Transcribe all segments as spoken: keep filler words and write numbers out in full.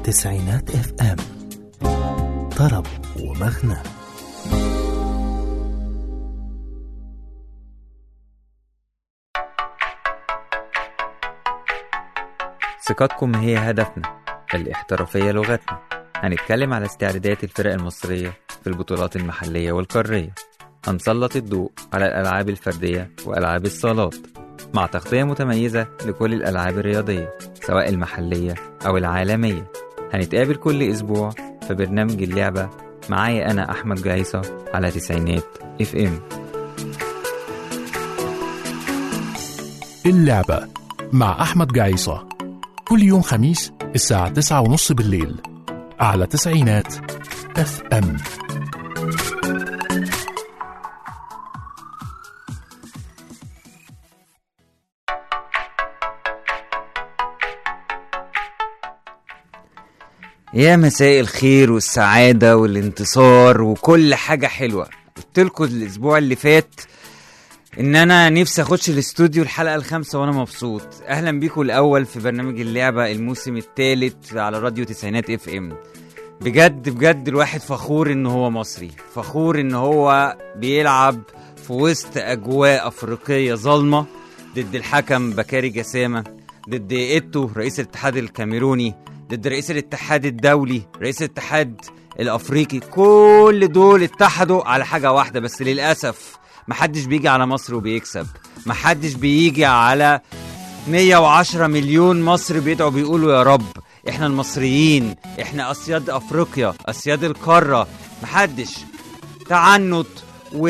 تسعينات اف ام، طرب ومغنى. ثقتكم هي هدفنا، الاحترافية لغتنا. هنتكلم على استعدادات الفرق المصرية في البطولات المحلية والقارية. هنسلط الضوء على الألعاب الفردية وألعاب الصالات مع تغطية متميزة لكل الألعاب الرياضية سواء المحلية أو العالمية. هنتقابل كل أسبوع في برنامج اللعبة معايا أنا أحمد جايصة على تسعينات اف ام. اللعبة مع أحمد جايصة كل يوم خميس الساعة تسعة ونص بالليل على تسعينات اف ام. يا مساء الخير والسعادة والانتصار وكل حاجة حلوة. قلتلكوا الاسبوع اللي فات ان انا نفسي اخدش الاستوديو الحلقة الخامسة وانا مبسوط. اهلا بيكم الاول في برنامج اللعبة الموسم الثالث على راديو تسعينات اف ام. بجد بجد الواحد فخور ان هو مصري، فخور ان هو بيلعب في وسط اجواء افريقية ظلمة ضد الحكم بكاري جسامة، ضد ايتو رئيس الاتحاد الكاميروني، ضد رئيس الاتحاد الدولي، رئيس الاتحاد الافريقي. كل دول اتحدوا على حاجة واحدة بس. للأسف محدش بيجي على مصر وبيكسب، محدش بيجي على مية وعشرة مليون مصر بيدعوا بيقولوا يا رب احنا المصريين، احنا اسياد افريقيا، اسياد القارة. محدش. تعنت و...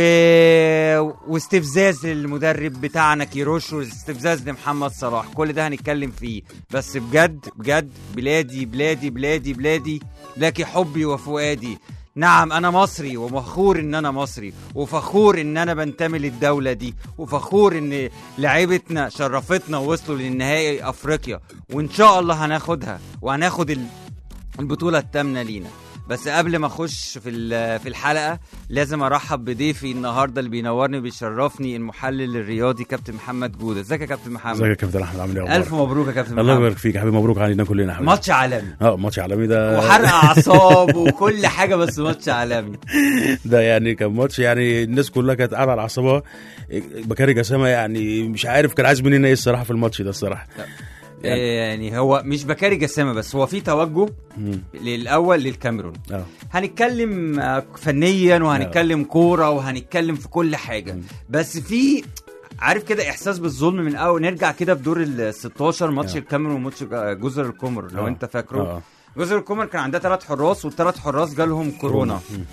واستفزاز المدرب بتاعنا كيروش، واستفزاز لمحمد صلاح، كل ده هنتكلم فيه. بس بجد بجد بلادي بلادي بلادي بلادي لكي حبي وفؤادي. نعم أنا مصري ومفخور إن أنا مصري، وفخور إن أنا بنتمي للدولة دي، وفخور إن لعيبتنا شرفتنا ووصلوا للنهائي أفريقيا، وإن شاء الله هناخدها وهناخد البطولة الثامنة لينا. بس قبل ما اخش في في الحلقه لازم ارحب بضيفي النهارده اللي بينورني وبيشرفني، المحلل الرياضي كابتن محمد جوده. ازيك يا كابتن محمد؟ ازيك يا كابتن احمد، عامل ايه؟ الف مبروك يا كابتن محمد. الله يبارك فيك يا حبيبي، مبروك علينا كلنا يا حبيبي. ماتش عالمي. اه ماتش عالمي ده، وحرق اعصاب وكل حاجه، بس ماتش عالمي ده يعني كان ماتش يعني الناس كلها كانت قاعده على اعصابها. بكاري جسامه يعني مش عارف كان عايز مننا ايه الصراحه في الماتش ده الصراحه. يعني, يعني هو مش بكاري جسامة بس، هو في توجه مم. للأول للكاميرون. أوه. هنتكلم فنيا وهنتكلم كورة وهنتكلم في كل حاجة. مم. بس في عارف كده إحساس بالظلم من أول. نرجع كده في دور الستاشر ماتش الكاميرون وماتش جزر القمر لو أوه. أنت فاكره. أوه. جزر القمر كان عندها ثلاث حراس، والثلاث حراس جالهم كورونا. مم.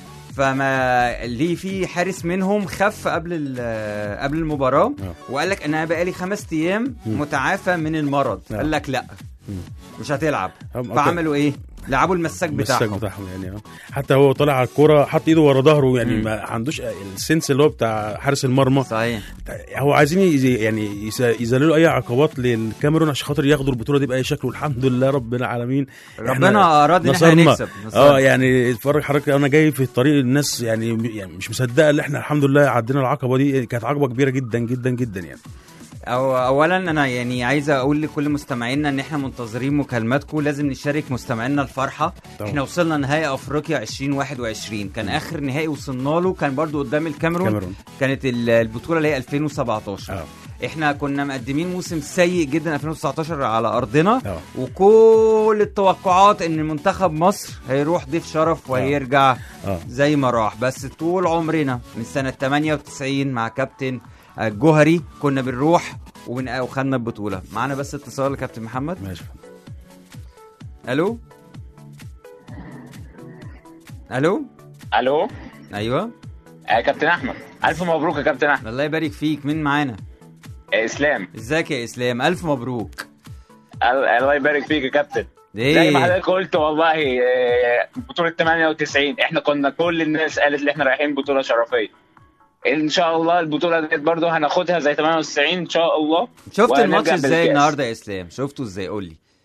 فما اللي في حارس منهم خف قبل قبل المباراه أوه. وقال لك انا بقالي خمس ايام متعافى من المرض. أوه. قال لك لا مش هتلعب. فعملوا ايه؟ لعبوا المساك بتاعهم بتاعهم يعني. حتى هو طالع على الكوره حط ايده ورا ظهره يعني. مم. ما عندوش السنس اللي هو بتاع حارس المرمى. صحيح. هو عايزين يعني يذللوا اي عقبات للكاميرون عشان خاطر ياخدوا البطوله دي باي شكل، والحمد لله رب العالمين ربنا اراد ان احنا نكسب. اه يعني اتفرج حضرتك، انا جاي في الطريق الناس يعني, يعني مش مصدقه ان احنا الحمد لله عدينا العقبه دي. كانت عقبه كبيره جدا جدا جدا يعني. أو اولا انا يعني عايز اقول لكل مستمعينا ان احنا منتظرين مكالماتكم. لازم نشارك مستمعينا الفرحه. طبعا. احنا وصلنا نهائي افريقيا عشرين واحد وعشرين، كان اخر نهائي وصلنا له كان برضو قدام الكاميرون. كاميرون. كانت البطوله اللي هي ألفين وسبعتاشر. أوه. احنا كنا مقدمين موسم سيء جدا ألفين وتسعتاشر على ارضنا. أوه. وكل التوقعات ان منتخب مصر هيروح ضيف شرف وهيرجع أوه. زي ما راح. بس طول عمرنا من سنه ثمانية وتسعين مع كابتن الجوهري كنا بنروح وخدنا البطولة. معانا بس اتصال كابتن محمد. ماشي. الو الو الو ايوه يا كابتن احمد، الف مبروك يا كابتن احمد. الله يبارك فيك. مين معانا؟ اسلام. ازيك يا اسلام؟ الف مبروك. الله يبارك فيك يا كابتن. زي ما حضرتك قلت والله بطولة ثمانية وتسعين احنا كنا كل الناس قالت ان احنا رايحين بطولة شرفية. ان شاء الله البطوله دي برضه هناخدها زي ثمانية وتسعين ان شاء الله. شفت الماتش ازاي النهارده يا اسلام؟ شفته ازاي؟ قول لي.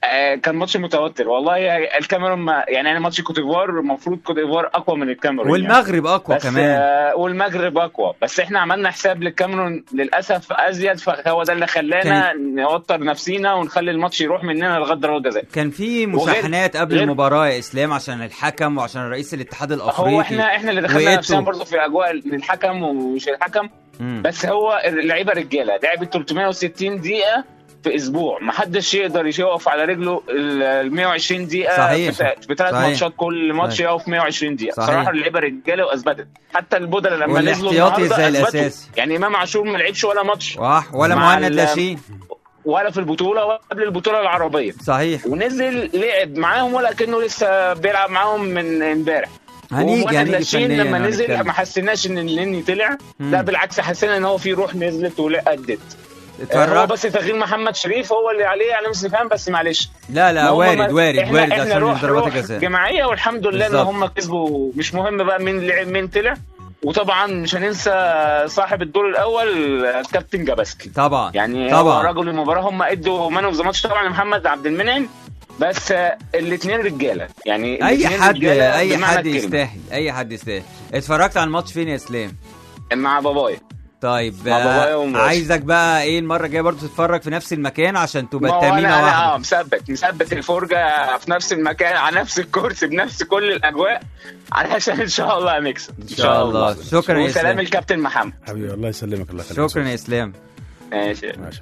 آه كان ماتش متوتر والله. الكاميرون ما يعني انا ماتش كوت ديفوار المفروض كوت ديفوار اقوى من الكاميرون والمغرب يعني. اقوى كمان آه والمغرب اقوى، بس احنا عملنا حساب للكاميرون للاسف ازيد، فهو ده اللي خلانا كان... نوتر نفسينا ونخلي الماتش يروح مننا لغايه ضربات جزاء. كان في مشاحنات قبل غير... المباراه يا اسلام عشان الحكم وعشان رئيس الاتحاد الافريقي. هو احنا احنا اللي دخلنا نفسنا برضه في اجواء الحكم ومش الحكم. مم. بس هو اللعيبه رجاله لعبت ثلاثمية وستين دقيقه في اسبوع، ما حدش يقدر يقف على رجله ال مية وعشرين دقيقه صحيح. في ثلاث ماتشات، كل ماتش يقف مية وعشرين دقيقه. صحيح. صراحه اللعيبه رجاله واثبتت، حتى البودلة لما نزلوا النهارده اثبتوا. يعني امام عاشور ما لعبش ولا ماتش ولا مهند لاشين ولا في البطوله ولا قبل البطوله العربيه. صحيح. ونزل لعب معاهم ولكنه لسه بيلعب معاهم من امبارح. هنيجي هنيجي لما نزل ما حسيناش ان النني طلع، لا بالعكس حسينا ان هو في روح نزلت وادت. هو بس تغيير محمد شريف هو اللي عليه علامه استفهام، بس معلش. لا لا وارد وارد احنا وارد عشان ضربات الجزاء جماعيه، والحمد لله بالزبط. ان هم كسبوا، مش مهم بقى مين لعب مين طلع. وطبعا مش هننسى صاحب الدور الاول كابتن جاباسكي طبعا، يعني طبعا هو رجل المباراه. هم ادوا مان اوف ذا ماتش طبعا محمد عبد المنعم، بس الاثنين رجاله يعني اي حد اي حد يستاهل اي حد يستاهل. اتفرجت على الماتش فين يا اسلام؟ مع بابايا. طيب عايزك بقى ايه المره الجايه برضو تتفرج في نفس المكان عشان تبقى التامينه واحده. انا اه مثبت مثبت الفرجه في نفس المكان على نفس الكرسي بنفس كل الاجواء علشان ان شاء الله هنكسب ان شاء الله. شكرا يا اسلام. وسلام الكابتن محمد حبيبي، الله يسلمك. الله يخليك. شكرا يا اسلام. ماشي ماشي.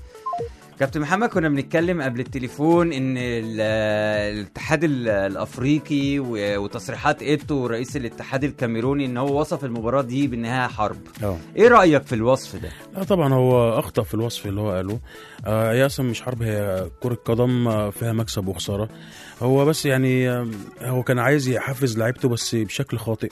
كابتن محمد، كنا بنتكلم قبل التليفون ان الاتحاد الافريقي وتصريحات ايتو رئيس الاتحاد الكاميروني ان هو وصف المباراه دي بانها حرب. أوه. ايه رايك في الوصف ده؟ لا طبعا هو اخطا في الوصف اللي هو قاله. آه هي اصلا مش حرب، هي كره قدم فيها مكسب وخساره. هو بس يعني هو كان عايز يحفز لعيبته بس بشكل خاطئ.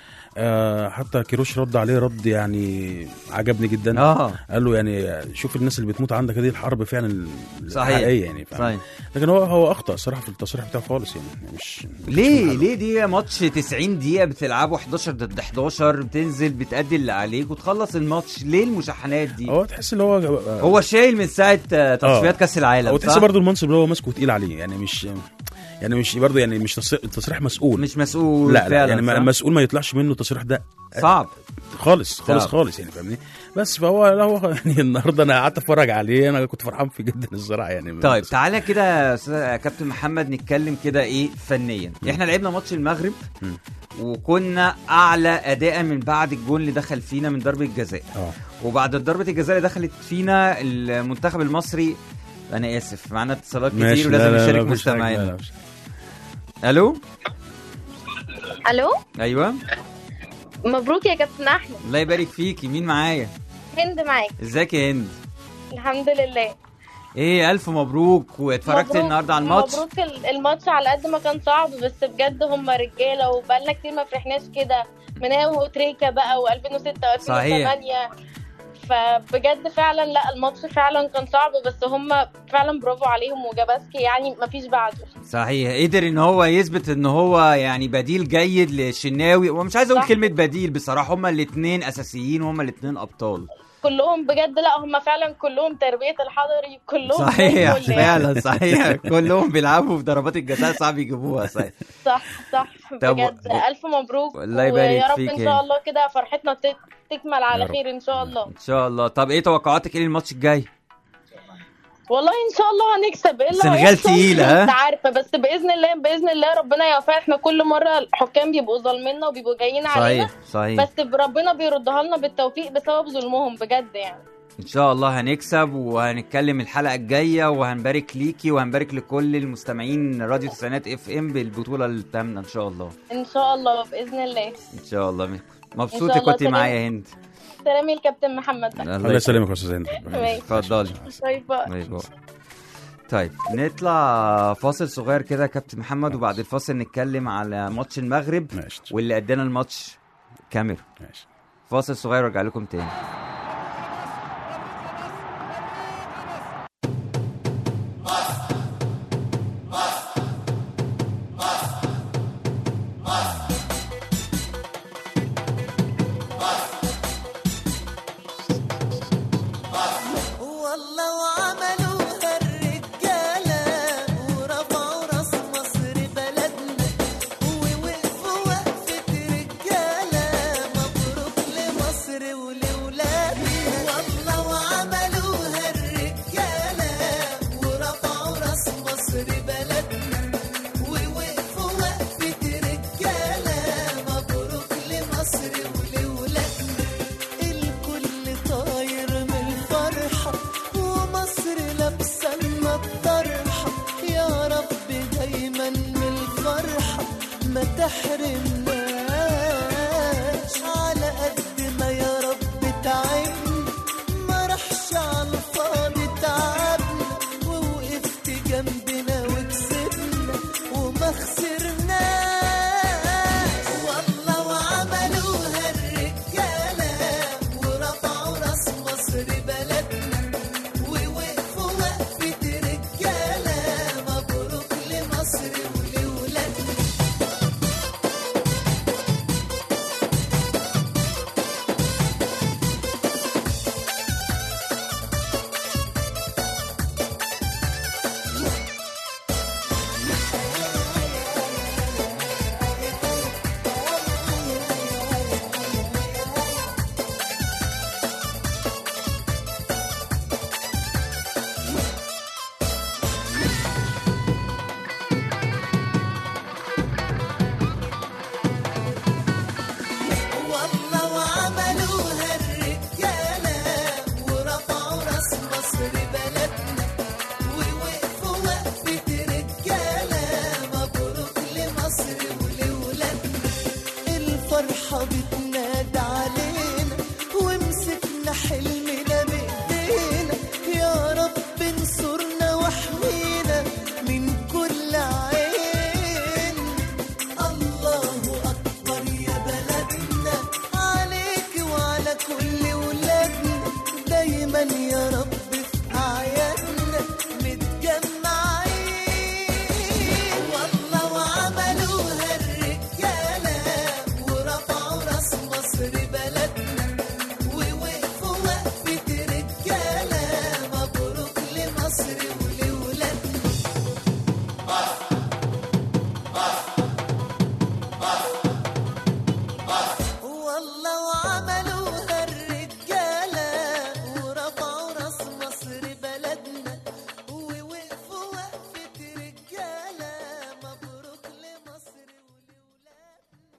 آه حتى كيروش رد عليه رد يعني عجبني جدا. اه قال له يعني شوف الناس اللي بتموت عندك دي الحرب فعلا الحقيقيه يعني. صحيح. لكن هو هو اخطا صراحه في التصريح بتاعه خالص يعني. مش ليه مش ليه دي ماتش تسعين دقيقه بتلعبه حداشر ضد حداشر، بتنزل بتأدي اللي عليك وتخلص الماتش. ليه المشاحنات دي؟ هو تحس ان هو آه هو شايل من ساعه تصفيات كاس العالم. هو تحس برضه المنصب اللي هو ماسكه تقيل عليه يعني. مش يعني مش برضه يعني مش تصريح مسؤول، مش مسؤول. لا, لا يعني مسؤول ما يطلعش منه التصريح ده صعب خالص خالص خالص يعني فاهمني. بس فهو هو يعني النهارده انا قعدت اتفرج عليه، انا كنت فرحان فيه جدا الصراحه يعني. طيب تعالى كده يا كابتن محمد نتكلم كده ايه فنيا. م. احنا لعبنا ماتش المغرب م. وكنا اعلى اداء من بعد الجول اللي دخل فينا من ضربه جزاء. اه وبعد ضربه الجزاء اللي دخلت فينا المنتخب المصري، انا اسف معانا اتصالات كتير ولازم نشارك مستمعينا. الو الو ايوه مبروك يا كابتن احمد. الله يبارك فيكي. مين معايا؟ هند معاك. ازيك يا هند؟ الحمد لله. ايه الف مبروك. واتفرجت النهارده على الماتش؟ مبروك. الماتش على قد ما كان صعب بس بجد هم رجاله، وبقالنا كتير ما فرحناش كده من هو وتريكا بقى و2006 و2008. صحيح. فبجد فعلا لا الماتش فعلا كان صعب، بس هم فعلا برافو عليهم. وجاباسكي يعني مفيش بعده. صحيح. قدر ان هو يثبت ان هو يعني بديل جيد للشناوي. ومش عايز اقول كلمه بديل بصراحه، هم الاثنين اساسيين وهم الاثنين ابطال كلهم بجد. لا هم فعلا كلهم تربيه الحضري كلهم. صحيح فعلا صحيح. كلهم بيلعبوا في ضربات الجزاء صعب يجيبوها. صحيح صح صح بجد. الف مبروك الله يبارك فيك. ويا رب ان شاء الله كده فرحتنا تكمل على خير ان شاء الله. ان شاء الله. طب ايه توقعاتك ايه للماتش الجاي؟ والله ان شاء الله هنكسب. الا السنغال تقيله ها، انت عارفه، بس باذن الله باذن الله ربنا يوفقنا. احنا كل مره الحكام بيبقوا ظالميننا وبيبقوا جايين علينا. صحيح صحيح. بس ربنا بيردها لنا بالتوفيق بسبب ظلمهم بجد يعني. ان شاء الله هنكسب وهنتكلم الحلقه الجايه، وهنبارك ليكي وهنبارك لكل المستمعين راديو تسعينات اف ام بالبطوله الثامنه ان شااء الله. ان شاء الله باذن الله. ان شاء الله. مبسوطه كنتي معايا هند. سلامي الكابتن محمد. الله يسلمك يا استاذ هند. اتفضلي. باي باي. طيب نطلع فاصل صغير كده يا كابتن محمد، وبعد الفاصل نتكلم على ماتش المغرب ماشي. واللي ادانا الماتش كاميرون. ماشي. فاصل صغير وارجع لكم تاني. مصر بلدنا ووقفوا وقفة رجالة مبروك لمصر ولولادنا الكل طاير من الفرحة ومصر لابسة لنا الطرحة يا رب دايما من الفرحة ما تحرمناش على قد ما يا رب تعبنا ما رحش على الفاضي تعبنا ووقفت جنبنا وكسبنا وما خسرناش والله وعملوها الرجالة ورفعوا راس مصر بلدنا ووقفوا وقفة رجالة مبروك لمصر ولولادنا والله وعملوها الرجالة ورفعوا راس مصر بلدنا ووقفوا وقفة رجالة مبروك لمصر ولولادنا الفرحة بتنادى علينا ومسكنا حلمنا بإيدينا يا رب انصرنا واحمينا من كل عين الله أكبر يا بلدنا عليك وعلى كل ولادنا دايما يا رب في أعيادنا متجمعين والله وعملوها الرجالة ورفعوا راس مصر بلدنا ووقفوا وقفة رجالة مبروك لمصر ولولادنا والله وعملوها الرجالة ورفعوا راس مصر بلدنا ووقفوا وقفة رجالة مبروك لمصر ولولادنا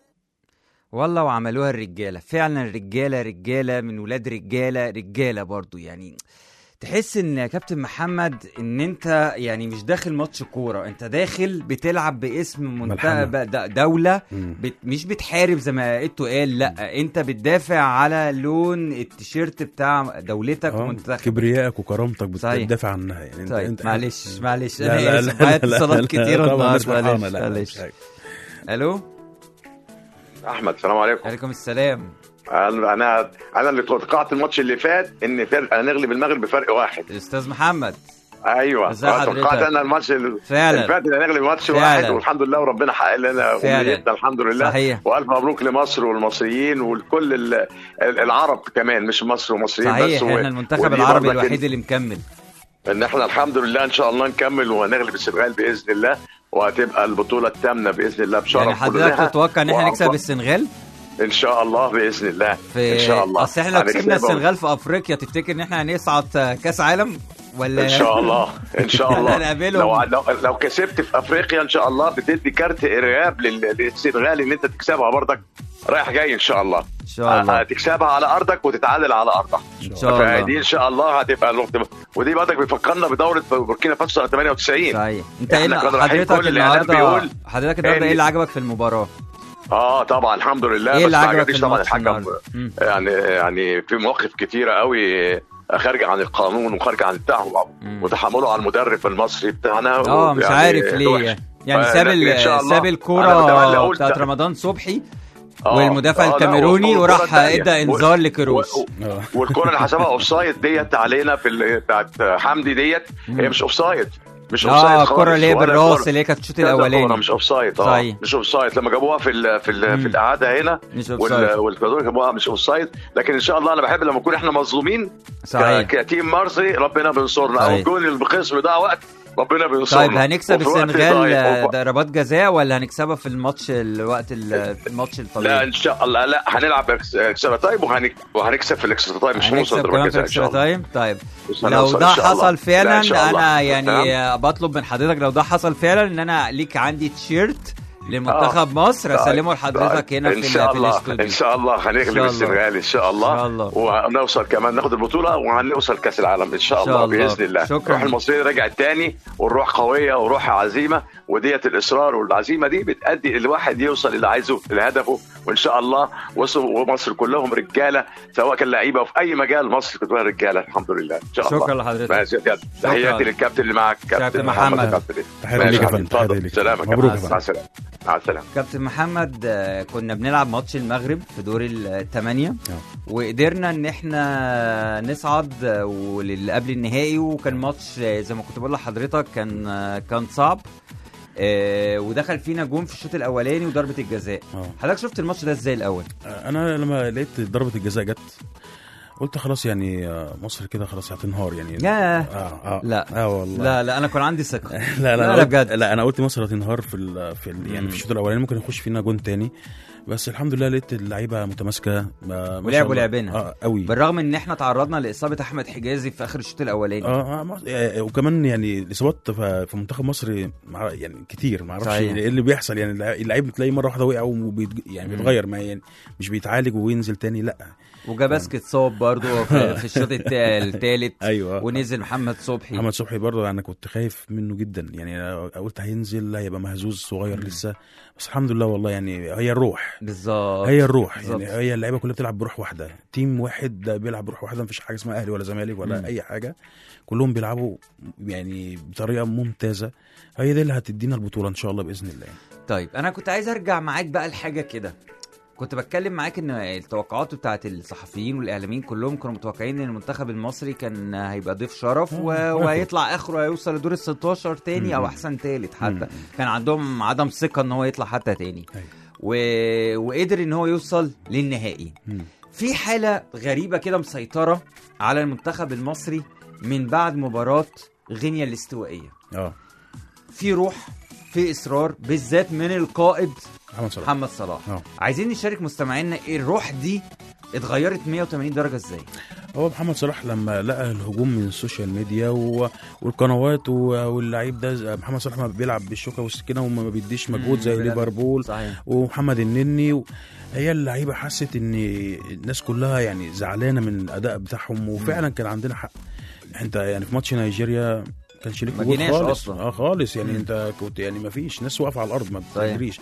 والله وعملوها الرجاله، فعلا الرجاله رجاله من ولاد رجاله رجاله برضو. يعني تحس ان يا كابتن محمد ان انت يعني مش داخل ماتش كوره، انت داخل بتلعب باسم منتخب دوله، بت مش بتحارب زي ما قلتوا قال، لا انت بتدافع على لون التيشيرت بتاع دولتك ومنتخبك، كبريائك وكرامتك بتدافع عنها. يعني طيب انت معلش معلش لا انا اسف، معايا اتصالات كتير النهارده. معلش معلش. الو احمد، السلام عليكم. وعليكم السلام. انا انا انا اللي توقعت الماتش اللي فات ان فرق هنغلب المغرب بفرق واحد. استاذ محمد ايوه توقعت انا الماتش اللي فات ان هنغلب ماتش واحد، والحمد لله وربنا حقق لنا امنيتنا الحمد لله. صحيح. والف مبروك لمصر والمصريين وكل العرب كمان، مش مصر ومصريين بس. صحيح، احنا المنتخب العربي الوحيد اللي مكمل. ان احنا الحمد لله ان شاء الله نكمل وهنغلب السنغال باذن الله، وهتبقى البطوله الثامنه باذن الله بشرف. يعني حضرتك تتوقع ان احنا نكسب السنغال ان شاء الله باذن الله؟ في... ان شاء الله. اصل احنا لو كسبنا السنغال في افريقيا تفتكر ان احنا هنصعد كاس عالم ولا؟ ان شاء الله ان شاء الله. لو لو لو كسبت في افريقيا ان شاء الله بتدي كارت ارهاب للسنغال ان انت تكسبها برضك رايح جاي ان شاء الله. ان شاء الله هتكسبها على ارضك وتتعادل على ارضك ان شاء الله. فدي ان شاء الله هتبقى الوقت، ودي برضك بيفكرنا بدوره بوركينا فاسو سنه ثمانية وتسعين. صحيح. انت ايه حضرتك النهارده حضرتك النهارده ايه اللي عجبك في المباراه؟ اه طبعا الحمد لله. ايه بس اللي عجبك طبعا الحكم يعني يعني في مواقف كتيره قوي خارجه عن القانون وخارجه عن بتاعه وتحمله على المدرب المصري بتاعنا. اه مش يعني عارف ليه يعني ساب ساب الكوره بتاعت رمضان صبحي والمدافع آه الكاميروني وراح ادى انذار لكروش، والكره اللي حسبها اوفسايد ديت علينا في بتاعت حمدي ديت هي مش اوفسايد، مش اوفسايد اه الكره اللي هي بالراس اللي هي كانت الشوط الاولاني مش اوفسايد. اه مش اوفسايد لما جابوها في ال في ال في الاعاده هنا والكادور جابوها مش اوفسايد. لكن ان شاء الله انا بحب لما نكون احنا مظلومين كتيم مارسي ربنا بينصرنا، او الجون اللي بخصم ده وقت ربنا بينصر. طيب هنكسب السنغال ضربات جزاء ولا هنكسبها في الماتش الوقت الماتش الطبيعي؟ لا ان شاء الله لا هنلعب اكسترا تايم وهنكسب في الاكسترا تايم، مش هنوصل ضربات جزاء ان شاء الله. طيب لو ده حصل فعلا انا يعني بطلب من حضرتك لو ده حصل فعلا ان انا ليك عندي تيشيرت لمنتخب آه. مصر اسلمه لحضرتك هنا في الاستوديو ان شاء الله. هنغلب السنغال ان شاء الله, الله. ونوصل كمان ناخد البطوله وهنوصل كاس العالم ان شاء الله, الله. باذن الله. الروح المصريه رجعت تاني والروح قويه وروح عزيمه، وديت الاصرار والعزيمه دي بتادي الواحد يوصل اللي عايزه لهدفه، وان شاء الله وصلوا. ومصر كلهم رجاله سواء كان لعيبه وفي اي مجال، مصر كلها رجاله الحمد لله ان شاء الله. شكرا لحضرتك. تحياتي للكابتن اللي معك كابتن محمد. تحياتي لك يا فندم. سلامك. مبروك. مع السلامه. مع السلامه. كابتن محمد، كنا بنلعب ماتش المغرب في دور الثمانية وقدرنا ان احنا نصعد واللي قبل النهائي، وكان ماتش زي ما كنت بقول لحضرتك كان كان صعب ودخل فينا جون في الشوط الاولاني وضربه الجزاء. حضرتك شفت الماتش ده ازاي الاول؟ انا لما لقيت ضربه الجزاء جت قلت خلاص يعني مصر كده خلاص هتنهار يعني. لا آه آه لا اه والله لا لا انا كان عندي ثقه. لا لا, لا بجد لا انا قلت مصر هتنهار في ال في ال يعني في الشوط الاولاني ممكن يخش فينا جون تاني، بس الحمد لله لقيت اللعيبه متماسكه ولعبوا لعبنا اه قوي، بالرغم ان احنا تعرضنا لاصابه احمد حجازي في اخر الشوط الاولاني. اه, آه وكمان يعني الاصابات في منتخب مصر يعني كتير، ما اعرفش ايه اللي بيحصل يعني. اللعيب بتلاقيه مره واحده وقع وبيت يعني بيتغير، ما يعني مش بيتعالج وينزل تاني لا. وجاباسكي اتصاب برضه في الشوط الثالث. ايوه ونزل محمد صبحي. محمد صبحي برضه انا كنت خايف منه جدا يعني، قلت هينزل هيبقى مهزوز صغير مم. لسه، بس الحمد لله والله يعني هي الروح بالظبط، هي الروح بالزبط. يعني هي اللعيبه كلها بتلعب بروح واحده، تيم واحد بيلعب بروح واحده، مفيش حاجه اسمها اهلي ولا زمالك ولا مم. اي حاجه، كلهم بيلعبوا يعني بطريقه ممتازه، هي دي اللي هتدينا البطوله ان شاء الله باذن الله. طيب انا كنت عايز ارجع معاك بقى لحاجه كده، كنت بتكلم معاك ان التوقعات بتاعت الصحفيين والاعلاميين كلهم كانوا متوقعين ان المنتخب المصري كان هيبقى ضيف شرف وهيطلع اخره هيوصل لدور الستاشر تاني او احسن تالت، حتى كان عندهم عدم ثقه ان هو يطلع حتى تاني و... وقدر ان هو يوصل للنهائي. في حاله غريبه كده مسيطره على المنتخب المصري من بعد مباراه غينيا الاستوائيه. اه في روح، في اصرار، بالذات من القائد محمد صلاح. محمد صلاح. أوه. عايزين نشارك مستمعينا ايه الروح دي اتغيرت مية وتمانين درجه ازاي؟ هو محمد صلاح لما لقى الهجوم من السوشيال ميديا و... والقنوات و... واللعيب ده محمد صلاح ما بيلعب بالشوكه والسكينه وما بيديش مجهود زي ليفربول ومحمد النني و... هي اللعيبه حست ان الناس كلها يعني زعلانه من الاداء بتاعهم، وفعلا كان عندنا حق. انت يعني في ماتش نيجيريا كانش ليك وجود خالص اه خالص يعني. مم. انت كنت يعني ما فيش ناس واقفه على الارض ما بتجريش،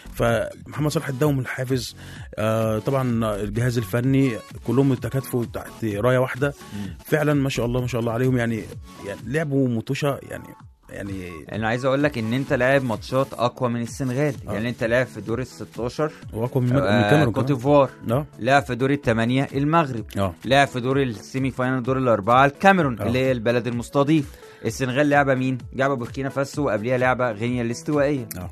فمحمد صلاح اداهم الحافز. آه طبعا الجهاز الفني كلهم تكاتفوا تحت رايه واحده. مم. فعلا ما شاء الله ما شاء الله عليهم يعني, يعني لعبوا متوشه يعني يعني انا عايز اقول لك ان انت لاعب ماتشات اقوى من السنغال. آه. يعني انت لاعب في دور الستاشر واقوى من الكاميرون، كوت ديفوار، آه. لاعب في دور الثمانيه المغرب، آه. لاعب في دور السيمي فاينال دور الاربعه الكاميرون، آه. اللي هي البلد المستضيف. السنغال لعبه مين؟ لعبه بوركينا فاسو، وقبليها لعبه غينيا الاستوائيه. اه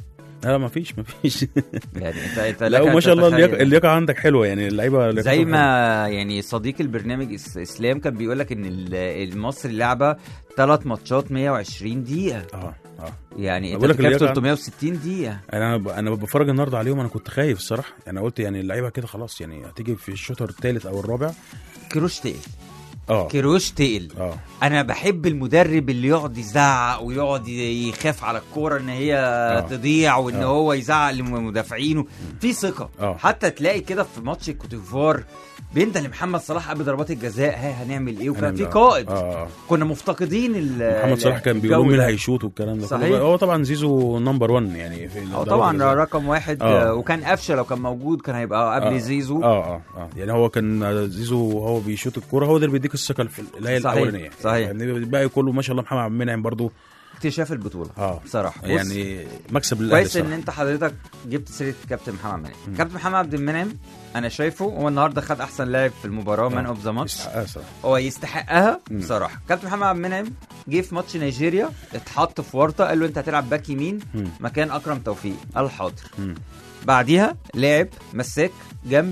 لا ما فيش ما فيش يعني انت انت لا ما شاء الله اللياقه عندك حلوه يعني اللعيبه زي ما يعني صديق البرنامج اسلام كان بيقول لك ان المصري لعبه ثلاث ماتشات مية وعشرين دقيقه. اه اه يعني انت بتلعب ثلاثمية وستين دقيقه. انا انا بتفرج النهارده عليهم، انا كنت خايف الصراحه، انا قلت يعني اللعيبه كده خلاص يعني هتيجي في الشوط الثالث او الرابع. كروش تقل اه كروش تقل. اه انا بحب المدرب اللي يقعد يزعق ويقعد يخاف على الكوره ان هي أوه. تضيع، وان أوه. هو يزعق لمدافعينه في ثقه. أوه. حتى تلاقي كده في ماتش كوت ديفوار بينده لمحمد صلاح قبل ضربات الجزاء، ها هنعمل ايه، وكان في قائد. آه. كنا مفتقدين محمد صلاح كان بيقولوا مين هيشوط والكلام ده كله. هو طبعا زيزو نمبر واحد يعني في اه طبعا رقم واحد. آه. وكان قفشه لو كان موجود كان هيبقى قبل آه. زيزو. اه اه اه يعني هو كان زيزو هو بيشوط الكوره، هو ده اللي بيديك الثقه اللي هي الاولانيه. صحيح. يعني الباقي كله ما شاء الله محمد عبد المنعم برضو اكتشاف البطوله. اه بصراحه يعني مكسب للاهلي. كويس ان انت حضرتك جبت سيره كابتن محمد عبد المنعم. كابتن محمد عبد المنعم انا شايفه هو النهارده خد احسن لاعب في المباراه، مان اوف ذا ماتش، هو يستحقها بصراحه. كابتن محمد عبد المنعم جه في ماتش نيجيريا اتحط في ورطه، قال له انت هتلعب باك يمين مكان اكرم توفيق، قال حاضر. بعديها لاعب مساك جنب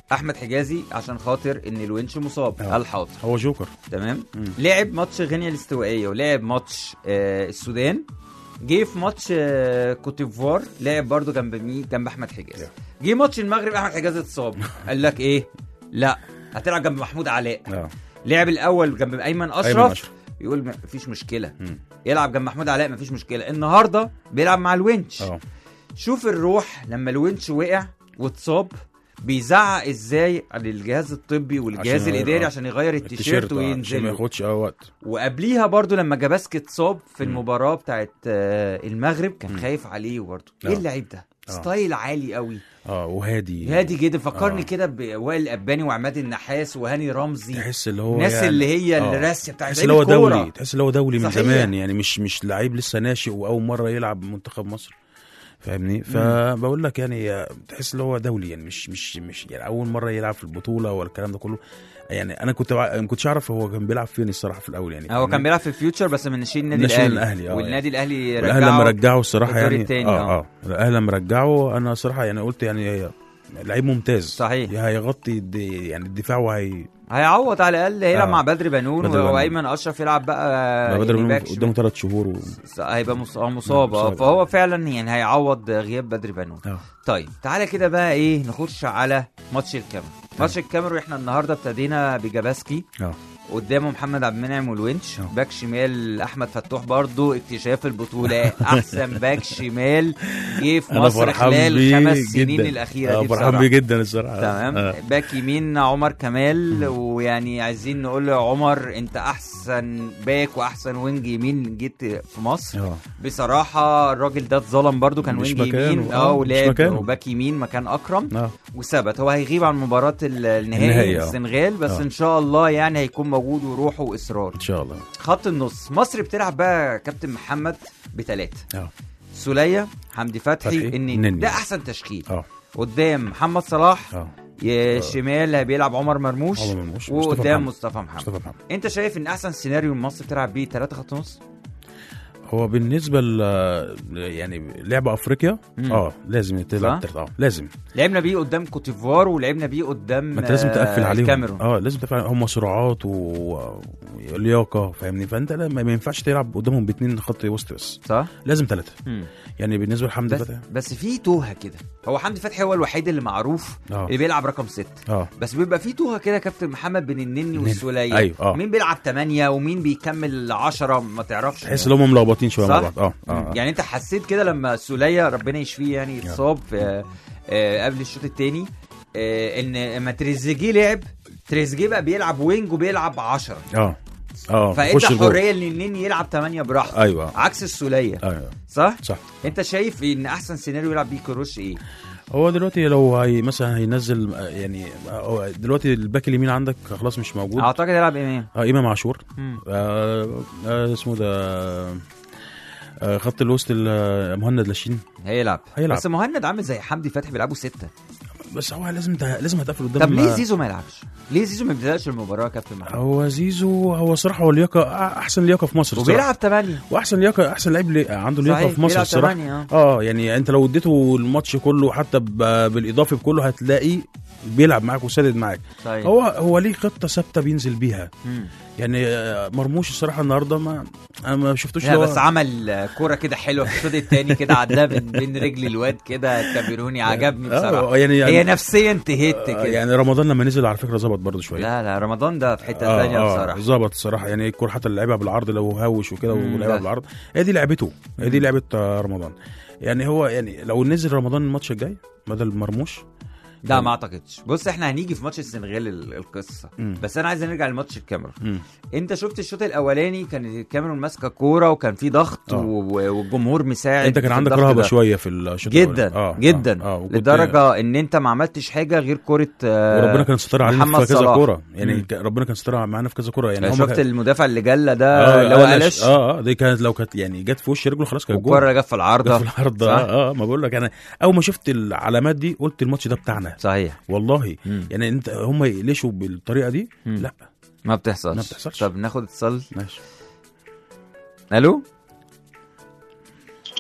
احمد حجازي عشان خاطر ان الونش مصاب. آه. قال حاضر، هو جوكر تمام. مم. لعب ماتش غينيا الاستوائيه ولعب ماتش آه السودان. جه في ماتش آه كوتيفوار لعب برضو جنب مين؟ جنب احمد حجازي. جه ماتش المغرب احمد حجازي اتصاب. قال لك ايه؟ لا هتلعب جنب محمود علاء. آه. لعب الاول جنب ايمن اشرف, أيمن أشرف. يقول مفيش مشكله. مم. يلعب جنب محمود علاء مفيش مشكله. النهارده بيلعب مع الونش. أوه. شوف الروح لما الونش وقع واتصاب بيزعق ازاي للجهاز الطبي والجهاز عشان الاداري عشان يغير التيشيرت وينزل عشان ما ياخدش وقت. وقبليها برضو لما جاباسكي اتصاب في المباراه بتاعت المغرب كان م. خايف عليه برضو. ايه اللعيب ده؟ أوه. ستايل عالي قوي. اه وهادي هادي جدا. فكرني كده بوائل الاباني وعماد النحاس وهاني رمزي. تحس اللي هو الناس يعني اللي هي الراسيه بتاعت تحس اللي هو دولي. تحس اللي هو دولي من زمان يعني مش مش لعيب لسه ناشئ واول مره يلعب منتخب مصر فاهمني. فبقول لك يعني تحس اللي هو دولي يعني مش مش مش يعني اول مره يلعب في البطوله ولا الكلام ده كله. يعني انا كنت ما كنتش اعرف هو كان بيلعب فين الصراحه في الاول. يعني هو كان بيلعب في الفيوتشر بس من ناشئين النادي الاهلي, الأهلي. آه والنادي الاهلي رجعه لما رجعه الصراحه يعني اه اه الاهلي لما رجعه انا صراحه يعني قلت يعني لعيب ممتاز صحيح. هيغطي يعني الدفاع وهي هيعوض على الاقل. هيلعب آه. مع بدر بنون وايمن اشرف يلعب بقى بدر بنون قدامه ثلاث شهور و... هيبقى مصاب اه فهو فعلا يعني هيعوض غياب بدر بنون. آه. طيب تعالى كده بقى ايه نخش على ماتش الكاميرون. آه. ماتش الكاميرون احنا النهارده ابتدينا بجاباسكي اه قدامه محمد عبد المنعم والونش. أوه. باك شمال احمد فتوح برضو اكتشاف البطوله احسن باك شمال جه في مصر خلال خمس سنين الاخيره دي بصراحه. فرحان بيه جدا الصراحه. تمام. آه. باك يمين عمر كمال. م. ويعني عايزين نقول له عمر انت احسن باك واحسن وينج يمين جيت في مصر. أوه. بصراحه الراجل ده اتظلم برضو كان وينج يمين اه ولعب باك يمين مكان اكرم. أوه. وثبت. هو هيغيب عن مباراه النهائي السنغال بس أوه. ان شاء الله يعني هيكون موجود وروح واصرار ان شاء الله. خط النص مصر بتلعب بقى كابتن محمد بثلاثه. اه سوليه حمدي فتحي النني. ده احسن تشكيل. اه قدام محمد صلاح. اه شمال بيلعب عمر مرموش, عمر مرموش. وقدام مصطفى محمد. مصطفى محمد. انت شايف ان احسن سيناريو مصر بتلعب بيه ثلاثه خط نص؟ هو بالنسبه ل يعني لعب افريقيا مم. اه لازم تلعب اه لازم لعبنا بيه قدام كوتيفوار ولعبنا بيه قدام ما انت لازم تقفل عليهم الكاميرون. اه لازم تقفل هم سرعات ولياقه فاهمني. فانت ما ينفعش تلعب قدامهم باثنين خط وسط بس صح لازم ثلاثه. يعني بالنسبه لحمدي فتحي بس في توهه كده. هو حمدي فتحي هو الوحيد اللي معروف أوه. اللي بيلعب رقم ستة. أوه. بس بيبقى في توهه كده كابتن محمد بين النني والسوليه. أيوه. مين بيلعب ثمانية ومين بيكمل عشرة ما تعرفش. تحس ان هم ملخبطين شويه مع بعض. اه آه. يعني انت حسيت كده لما السوليه ربنا يشفيه يعني اتصاب في آه قبل الشوط الثاني آه ان اما تريزيجيه لعب تريزيجيه بقى بيلعب وينج وبيلعب عشرة. اه اه فانت حريه للنني يلعب ثمانية براحته. ايوه عكس السوليه. ايوه صح صح. انت شايف ان احسن سيناريو يلعب بيه كروش ايه؟ هو دلوقتي لو هي مثلا هينزل يعني دلوقتي الباك اليمين عندك خلاص مش موجود. اعتقد يلعب امام اه امام عاشور. آه آه اسمه ده آه خط الوسط مهند لاشين هيلعب. هيلعب بس مهند عامل زي حمدي فتحي بيلعبوا ستة. بس هو لازم ده لازم هتقفل قدام. طب ليه زيزو ما يلعبش؟ ليه زيزو ما بيبداش المباراه يا كابتن محمد؟ هو زيزو هو صراحه هو لياقه احسن لياقه في مصر وبيلعب ثمانية واحسن لياقه احسن لعيب عنده لياقه في مصر الصراحه. اه يعني انت لو اديته الماتش كله حتى بالاضافه بكله هتلاقي بيلعب معاك وسدد معاك. صحيح. هو هو ليه خطه ثابته بينزل بيها. مم. يعني مرموش الصراحه النهارده ما انا ما شفتوش. لا بس عمل كوره كده حلوه في الشوط الثاني كده عدها بين رجل الواد كده كاميروني عجبني بصراحه. يعني هي نفسيا انتهيت كده. يعني رمضان لما نزل على فكره ظبط برضه شويه. لا لا رمضان ده في حته ثانيه آه بصراحه ظبط الصراحه. يعني الكوره حتى اللي لعبها بالعرض لو هاوش وكده ولعبها بالعرض هي دي لعبته. هي دي لعبه رمضان. يعني هو يعني لو نزل رمضان الماتش الجاي بدل مرموش لا ما اعتقدش. بص احنا هنيجي في ماتش السنغال القصه مم. بس انا عايز نرجع لماتش الكاميرون. مم. انت شفت الشوط الاولاني كان الكاميرون ماسكه كوره وكان في ضغط آه. والجمهور مساعد. انت كان عندك رهبه شويه في الشوط جدا آه. جدا آه. آه. لدرجه ان انت ما عملتش حاجه غير كوره آه وربنا كان ستر علينا في كذا كوره. يعني مم. ربنا كان ستر معانا في كذا كوره. يعني شفت كان... المدافع اللي جله ده اللي هو قلش اه اه دي كانت لو كانت يعني جت في وش رجله خلاص كانت جول. الكوره جت في العارضه في العارضه اه, آه ما بقول لك انا اول ما شفت العلامات دي قلت الماتش ده بتاعنا. صحيح والله. مم. يعني انت هم يقلشوا بالطريقه دي. مم. لا ما بتحصلش. ما بتحصلش. طب ناخد اتصال. ماشي. الو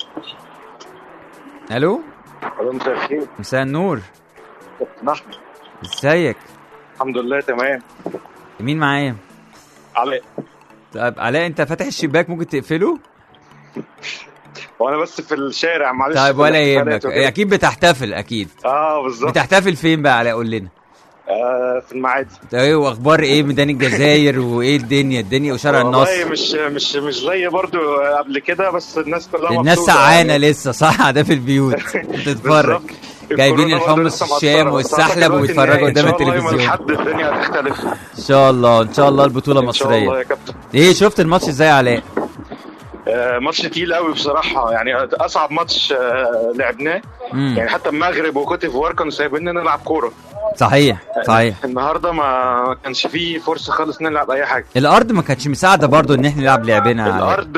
الو الو مساء الخير. مساء النور. احمد ازيك؟ الحمد لله تمام. مين معايا؟ علاء. طيب علاء انت فاتح الشباك ممكن تقفله؟ وانا بس في الشارع معلش. طيب ولا يهمك، اكيد بتحتفل اكيد. اه بالظبط. بتحتفل فين بقى علاء قول لنا؟ آه في المعادي. طيب واخبار ايه ميدان الجزائر وايه الدنيا الدنيا وشارع النصر؟ والله مش مش مش زي برضو قبل كده، بس الناس كلها مبسوطه. الناس سعانه يعني. لسه صح ده في البيوت بتتفرج جايبين الحمص الشام والسحلب وبيتفرجوا قدام التلفزيون. لحد الدنيا هتختلف ان شاء الله ان شاء الله البطوله مصريه. ان شاء الله يا كابتن. ايه شفت الماتش ازاي يا علاء؟ آه ماتش تقيل قوي بصراحه، يعني اصعب ماتش آه لعبناه. يعني حتى المغرب وكوت ديفوار كانوا سايبيننا نلعب كوره. صحيح صحيح. النهارده ما كانش فيه فرصه خالص نلعب اي حاجه. الارض ما كانتش مساعده برضو ان احنا نلعب لعبنا. الارض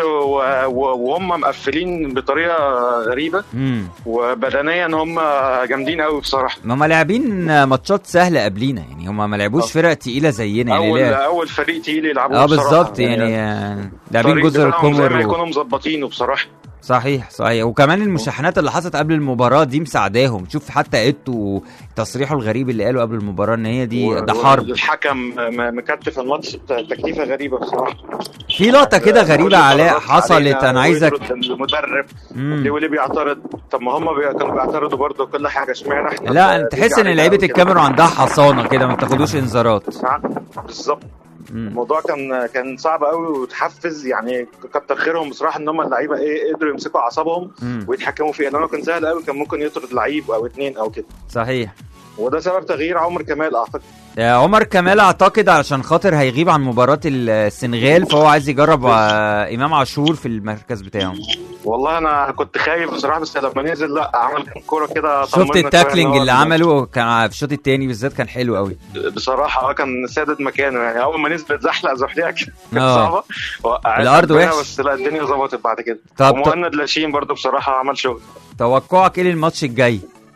وهم مقفلين بطريقه غريبه. مم. وبدنيا هم جامدين قوي بصراحه. ما هم لاعبين ماتشات سهله قبلينا، يعني هم ما لعبوش فرق تقيله زينا يعني. اول اول فريق تقيل يلعبوه اه بالظبط يعني, يعني لاعبين جزر القمر زي ما يكونوا مظبطينه بصراحه. صحيح صحيح. وكمان المشاحنات اللي حصلت قبل المباراه دي مساعداهم. شوف حتى ايتو تصريحه الغريب اللي قاله قبل المباراه ان هي دي ده حرب. الحكم مكتف الماتش تكتيفه غريبه بصراحه. في لقطه كده غريبه علاء حصلت انا عايزك. المدرب ليه وليه بيعترض؟ طب ما هم بي... كانوا بيعترضوا برضه كل حاجه، اشمعنى احنا؟ لا انت تحس ان لعيبه الكاميرون عندها حصانه كده ما بتاخدوش انذارات. بالظبط. الموضوع كان كان صعب قوي وتحفز، يعني كتر خيرهم بصراحه ان هم اللعيبه ايه قدروا يمسكوا اعصابهم ويتحكموا فيه، لانه كان سهل قوي كان ممكن يطرد لعيب او اتنين او كده. صحيح. وده سبب تغيير عمر كمال اعتقد. يا عمر كمال اعتقد علشان خاطر هيغيب عن مباراه السنغال، فهو عايز يجرب امام عاشور في المركز بتاعه. والله انا كنت خايف بصراحه، بس لما نزل لا عمل كوره كده. شفت التاكلينج اللي عمله كان في الشوط الثاني بالذات كان حلو قوي بصراحه. اه كان سادد مكانه، يعني اول ما نزل اتزحلق زحلقه كانت صعبه الارض وحش، بس لا الدنيا ظبطت بعد كده. ومهند لاشين برضو بصراحه عمل شغل. توقعك ايه للماتش الجاي؟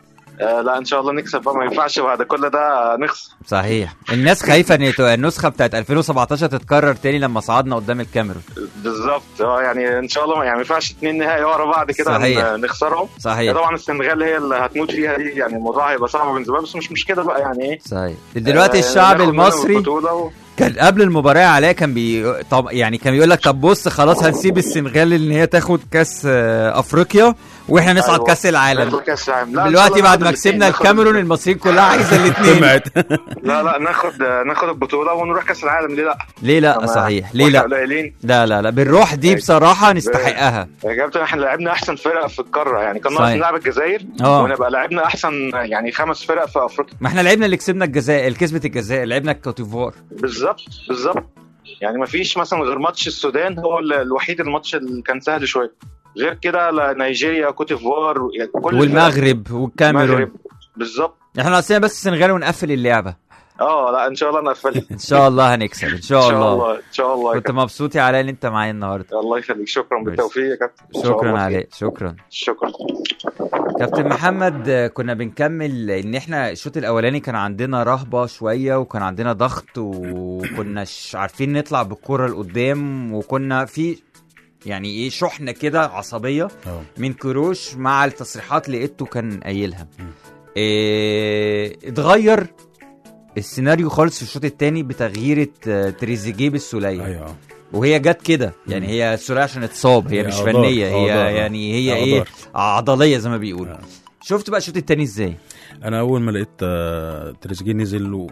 آه لا ان شاء الله نكسب بقى، ما ينفعش بعد كل ده نخسر. صحيح. الناس خايفه ان النسخه بتاعت ألفين وسبعتاشر تتكرر تاني لما صعدنا قدام الكاميرون. بالظبط اه يعني ان شاء الله يعني ما ينفعش اتنين نهائي ورا بعض كده نخسرهم. صحيح. طبعا السنغال هي اللي هتموت فيها دي، يعني الموضوع هيبقى صعب بالنسبه، بس مش مشكله بقى يعني ايه. صحيح. دلوقتي آه الشعب المصري و... كان قبل المباراه عليه كان بي طب يعني كان بيقول لك طب بص خلاص هنسيب السنغال ان هي تاخد كاس افريقيا واحنا نصعد أيوة. كاس العالم. دلوقتي بعد ما كسبنا الكاميرون المصريين كلها عايزه الاثنين. لا لا ناخد ناخد البطوله ونروح كاس العالم، ليه لا؟ ليه لا؟ صحيح ليه لا؟ لا لا لا بالروح دي بصراحه نستحقها. يا جماعه احنا لعبنا احسن فرق في القاره، يعني كنا ناقص نلعب الجزائر ونبقى لعبنا احسن يعني خمس فرق في افريقيا. ما احنا لعبنا اللي كسبنا الجزائر، اللي كسبت الجزائر لعبنا كوت ديفوار. بالظبط بالظبط. يعني ما فيش مثلا غير ماتش السودان هو الوحيد الماتش اللي كان سهل شويه، غير كده نيجيريا كوت ديفوار والمغرب والكاميرون. بالظبط. احنا ناقصين بس السنغال ونقفل اللعبه. اه لا ان شاء الله نقفل. ان شاء الله هنكسب ان شاء الله. ان شاء الله ان شاء الله. كنت مبسوط يا علاء ان انت معايا النهارده. الله يخليك. شكرا بالتوفيق يا كابتن. شكرا علاء. شكرا شكرا كابتن محمد. كنا بنكمل ان احنا الشوط الاولاني كان عندنا رهبه شويه وكان عندنا ضغط وكناش عارفين نطلع بالكره لقدام، وكنا في يعني ايه شحنه كده عصبيه أوه. من كروش مع التصريحات اللي لقيته كان قايلها. إيه اتغير السيناريو خالص في الشوط الثاني بتغيير تريزيجيه بالسوليه. ايوه وهي جت كده يعني هي السوليه عشان اتصاب، هي, هي مش فنيه، هي أوضار. يعني هي أوضار. ايه عضليه زي ما بيقولوا. آه. شفت بقى الشوط الثاني ازاي؟ انا اول ما لقيت آه تريزيجيه نزل و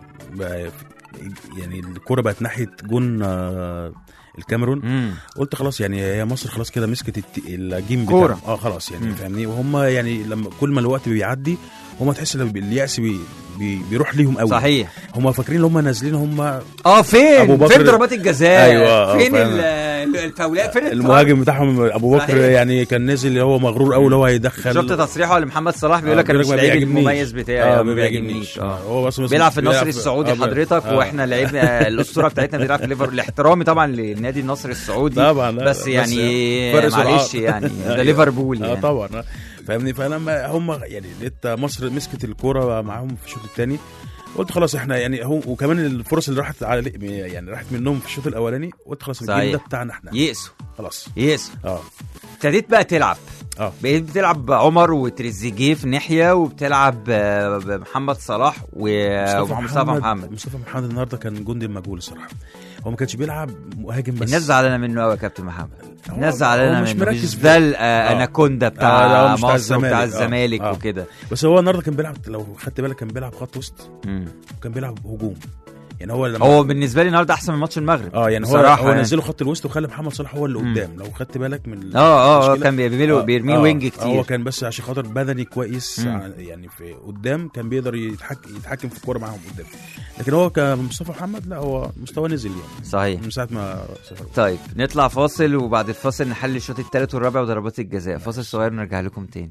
يعني الكرة بقت ناحيه جون آه الكاميرون. مم. قلت خلاص يعني هي مصر خلاص كده مسكت الجيم بتاعها. اه خلاص يعني فاهمني. وهم يعني لما كل ما الوقت بيعدي هم تحس ان اليأس بي بي بيروح ليهم قوي. صحيح. هم فاكرين ان هم نازلين هم اه فين فين ضربات الجزاء. أيوة فين الفاولات فين المهاجم بتاعهم ابو بكر. يعني كان نزل هو مغرور قوي اللي هو هيدخل. شفت تصريحه لمحمد صلاح بيقول لك انا مش لعيب المميز بتاعي. اه ما بيعجبنيش. اه هو بس بيلعب في النصر السعودي آه حضرتك. آه. واحنا لعيبنا الاسطوره بتاعتنا بتلعب في ليفر. الاحترامي طبعا للنادي النصر السعودي طبعا. بس يعني معلش يعني ده ليفربول يعني. اه طبعا فاهمني. فلما هم يعني لقيت مصر مسكت الكوره معاهم في الشوط الثاني قلت خلاص احنا يعني هو. وكمان الفرص اللي راحت على يعني راحت منهم في الشوط الاولاني قلت خلاص الجيم ده بتاعنا احنا. يئسوا خلاص يئسوا. اه ابتديت بقى تلعب اه بقيت بتلعب عمر وتريزيجيه في ناحيه، وبتلعب محمد صلاح ومحمد مصطفى محمد. مصطفى محمد النهارده كان جندي مجهول الصراحه، هو ما كانش بيلعب مهاجم بس. الناس زعلانه منه قوي يا كابتن محمد، الناس زعلانه منه، مش ده الاناكوندا بتاع آه مصر وبتاع الزمالك آه. وكده. بس هو النهارده كان بيلعب، لو خدت بالك كان بيلعب خط وسط وكان بيلعب هجوم. يعني هو لما هو بالنسبه لي النهارده احسن من ماتش المغرب. اه يعني هو هو يعني. نزله خط الوسط وخلى محمد صلاح هو اللي قدام. لو خدت بالك من اه اه كان بيعمله بيرميه وينج كتير. هو كان بس عشان خاطر بدني كويس مم. يعني في قدام كان بيقدر يتحكم يتحكم في الكوره معاهم قدام. لكن هو كمصطفى محمد لا، هو مستوى نزل يعني صحيح من ساعه ما سافر. طيب نطلع فاصل، وبعد الفاصل نحل الشوط الثالث والرابع وضربات الجزاء. فاصل صغير نرجع لكم تاني.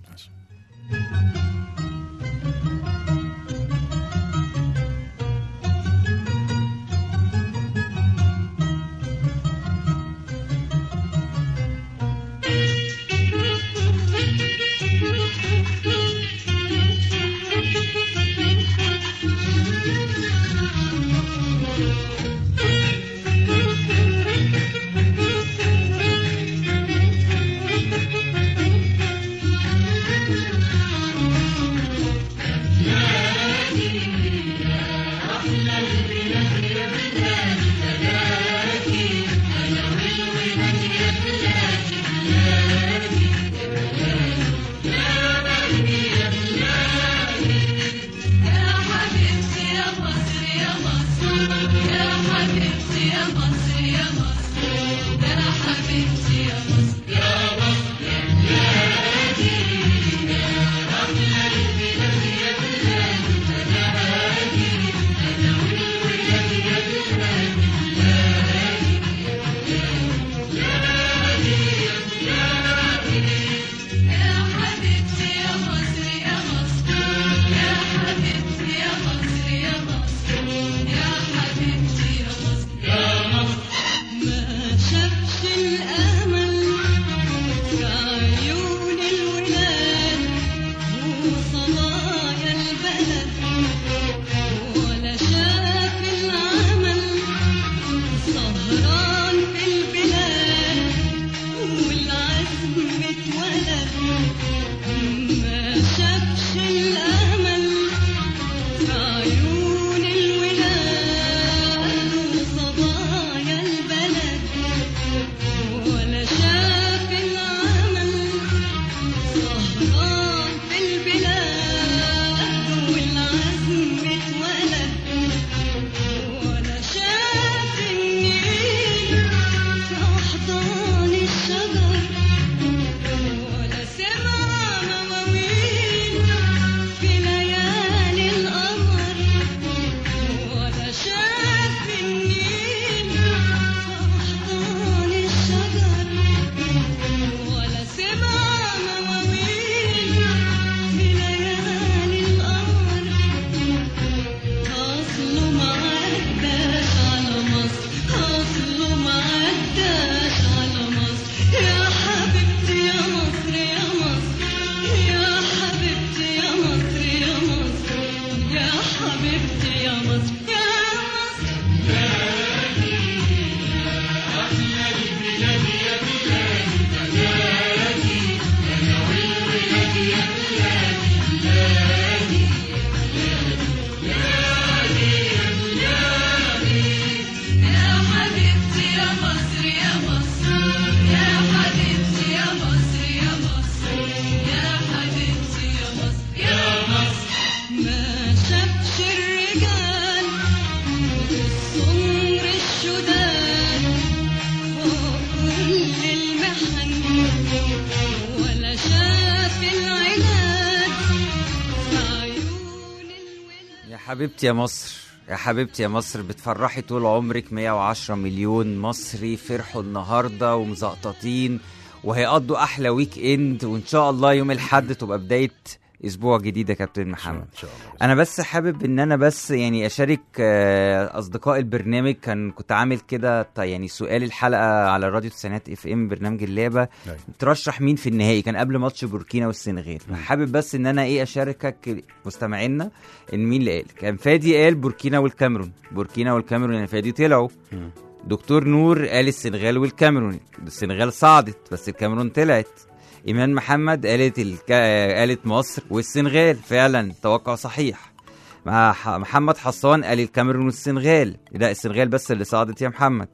حبيبتي يا مصر، يا حبيبتي يا مصر، بتفرحي طول عمرك. مية وعشرة مليون مصري فرحوا النهارده ومزقططين، وهيقضوا احلى ويك اند، وان شاء الله يوم الاحد تبقى بدايه اسبوع جديد يا كابتن محمد. ان شاء الله. انا بس حابب ان انا بس يعني اشارك اصدقاء البرنامج. كان كنت عامل كده يعني سؤال الحلقه على الراديو تسعينات اف ام برنامج اللعبه، ترشح مين في النهائي، كان قبل ماتش بوركينا والسنغال. حابب بس ان انا ايه اشاركك مستمعينا ان مين اللي قال. كان فادي قال بوركينا والكاميرون، بوركينا والكاميرون يعني فادي طلعوا. م. دكتور نور قال السنغال والكاميرون، السنغال صعدت بس الكاميرون طلعت. ايمان محمد قالت الك... قالت مصر والسنغال، فعلا توقع صحيح. مع محمد حسان قال الكاميرون والسنغال، لا السنغال بس اللي صعدت يا محمد.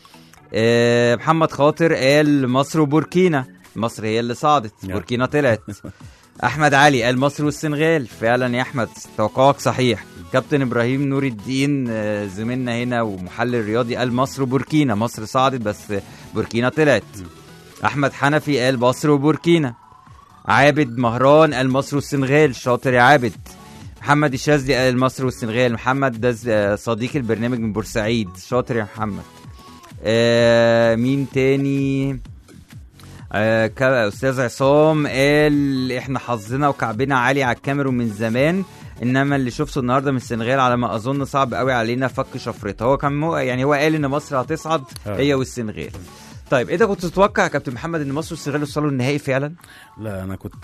أه محمد خاطر قال مصر وبوركينا، مصر هي اللي صعدت، بوركينا طلعت. احمد علي قال مصر والسنغال، فعلا يا احمد توقعك صحيح. كابتن ابراهيم نور الدين زميلنا هنا ومحلل رياضي قال مصر وبوركينا، مصر صعدت بس بوركينا طلعت. احمد حنفي قال مصر وبوركينا. عابد مهران قال مصر والسنغال، شاطر يا عابد. محمد الشاذلي قال مصر والسنغال، محمد ده صديق البرنامج من بورسعيد، شاطر يا محمد. آه مين تاني؟ آه استاذ عصام قال احنا حظنا وكعبنا عالي على الكاميرون من زمان، انما اللي شفته النهارده من السنغال على ما اظن صعب قوي علينا فك شفرتها. هو كان مو يعني هو قال ان مصر هتصعد هي والسنغال. طيب ايه ده، كنت تتوقع يا كابتن محمد ان مصر والسنغال يوصلوا النهائي فعلا؟ لا انا كنت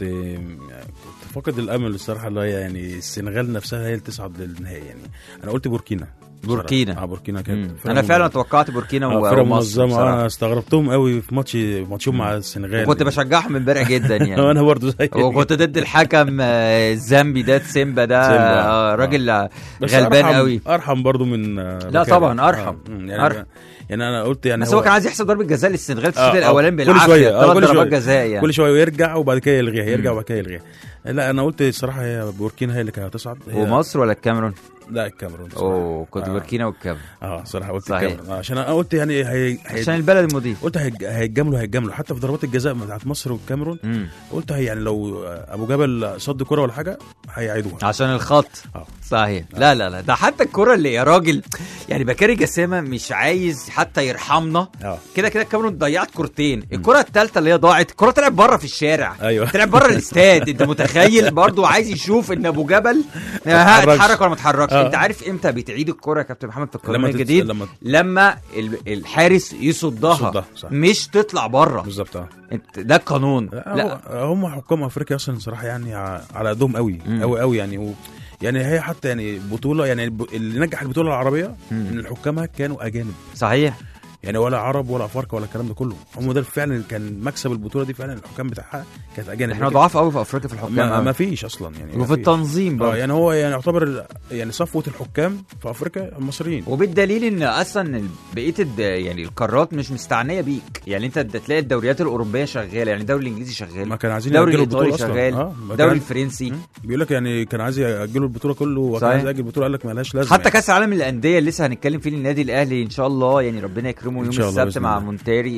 كنت فاقد الامل الصراحه، اللي هي يعني السنغال نفسها هي اللي تصعد للنهائي. يعني انا قلت بوركينا بوركينا اه بوركينا كانت انا فعلا توقعت بوركينا آه ومصر. انا استغربتهم قوي في ماتش ماتشهم مع السنغال، وكنت بشجعهم امبارح جدا يعني. وانا برضو زي وكنت ضد الحكم الزامبي ده سيمبا ده آه راجل غلبان قوي. ارحم برضو من لا طبعا ارحم آه يعني, أرحم. يعني انا قلت يعني بس هو كان عايز يحصل ضربه جزاء للسنغال في الشوط الاولاني بالعافيه، ثلاث ضربات جزاء يعني كل شويه يرجع وبعد كده يلغيها، يرجع وبعد كده يلغيها. لا انا قلت الصراحه هي بوركينا هي اللي كانت هتصعد. ومصر ولا الكاميرون؟ لا الكاميرون. اوه كنت آه. بوركينا والكاميرون. اه صراحه قلت الكاميرون آه عشان انا قلت يعني هي... هي... عشان البلد المضيف. قلت هيتجاملوا هيتجاملوا حتى في ضربات الجزاء بتاعت مصر والكاميرون. مم. قلت هي يعني لو ابو جبل صد كرة ولا حاجه هيعيدوها عشان الخط. اه صحيح. آه. لا لا لا ده حتى الكرة اللي يا راجل يعني بكاري جسامه مش عايز حتى يرحمنا. اه كده كده الكاميرون ضيعت كرتين، الكرة الثالثه اللي هي ضاعت الكرة طلعت بره في الشارع. ايوه طلعت بره الاستاد. انت متخيل برضو عايز يشوف ان ابو جبل اتحرك ولا ما اتحركش. انت عارف امتى بتعيد الكرة يا كابتن محمد في القانون الجديد؟ لما, لما الحارس يصدها مش تطلع بره بالظبط. اه ده القانون. لا هم حكام افريقيا اصلا صراحه يعني على قدهم قوي قوي قوي يعني و... يعني هي حتى يعني بطوله يعني اللي نجح البطوله العربيه ان الحكامها كانوا اجانب. صحيح يعني ولا عرب ولا افارقه ولا الكلام ده كله، هم ده فعلا كان مكسب البطوله دي، فعلا الحكام بتاعها كانت اجانب. احنا ضعاف قوي في افريقيا في الحكام، ما, ما فيش اصلا يعني وفي التنظيم برضه. يعني هو يعني يعتبر يعني صفوه الحكام في افريقيا المصريين، وبالدليل ان اصلا بقيه يعني القارات مش مستعنيه بيك. يعني انت تلاقي الدوريات الاوروبيه شغاله، يعني الدوري الانجليزي شغال، ما كان عايزين ياجلوا البطوله شغال آه الدوري الفرنسي بيقول لك يعني كان عايز ياجلوا البطوله كله، وكان عايز ياجل البطوله قال لك ما لهاش لازمه. حتى يعني. كاس العالم للانديه اللي لسه هنتكلم فيه النادي الاهلي ان شاء الله، يعني ربنا يكرمه يوم السبت مع مونتاري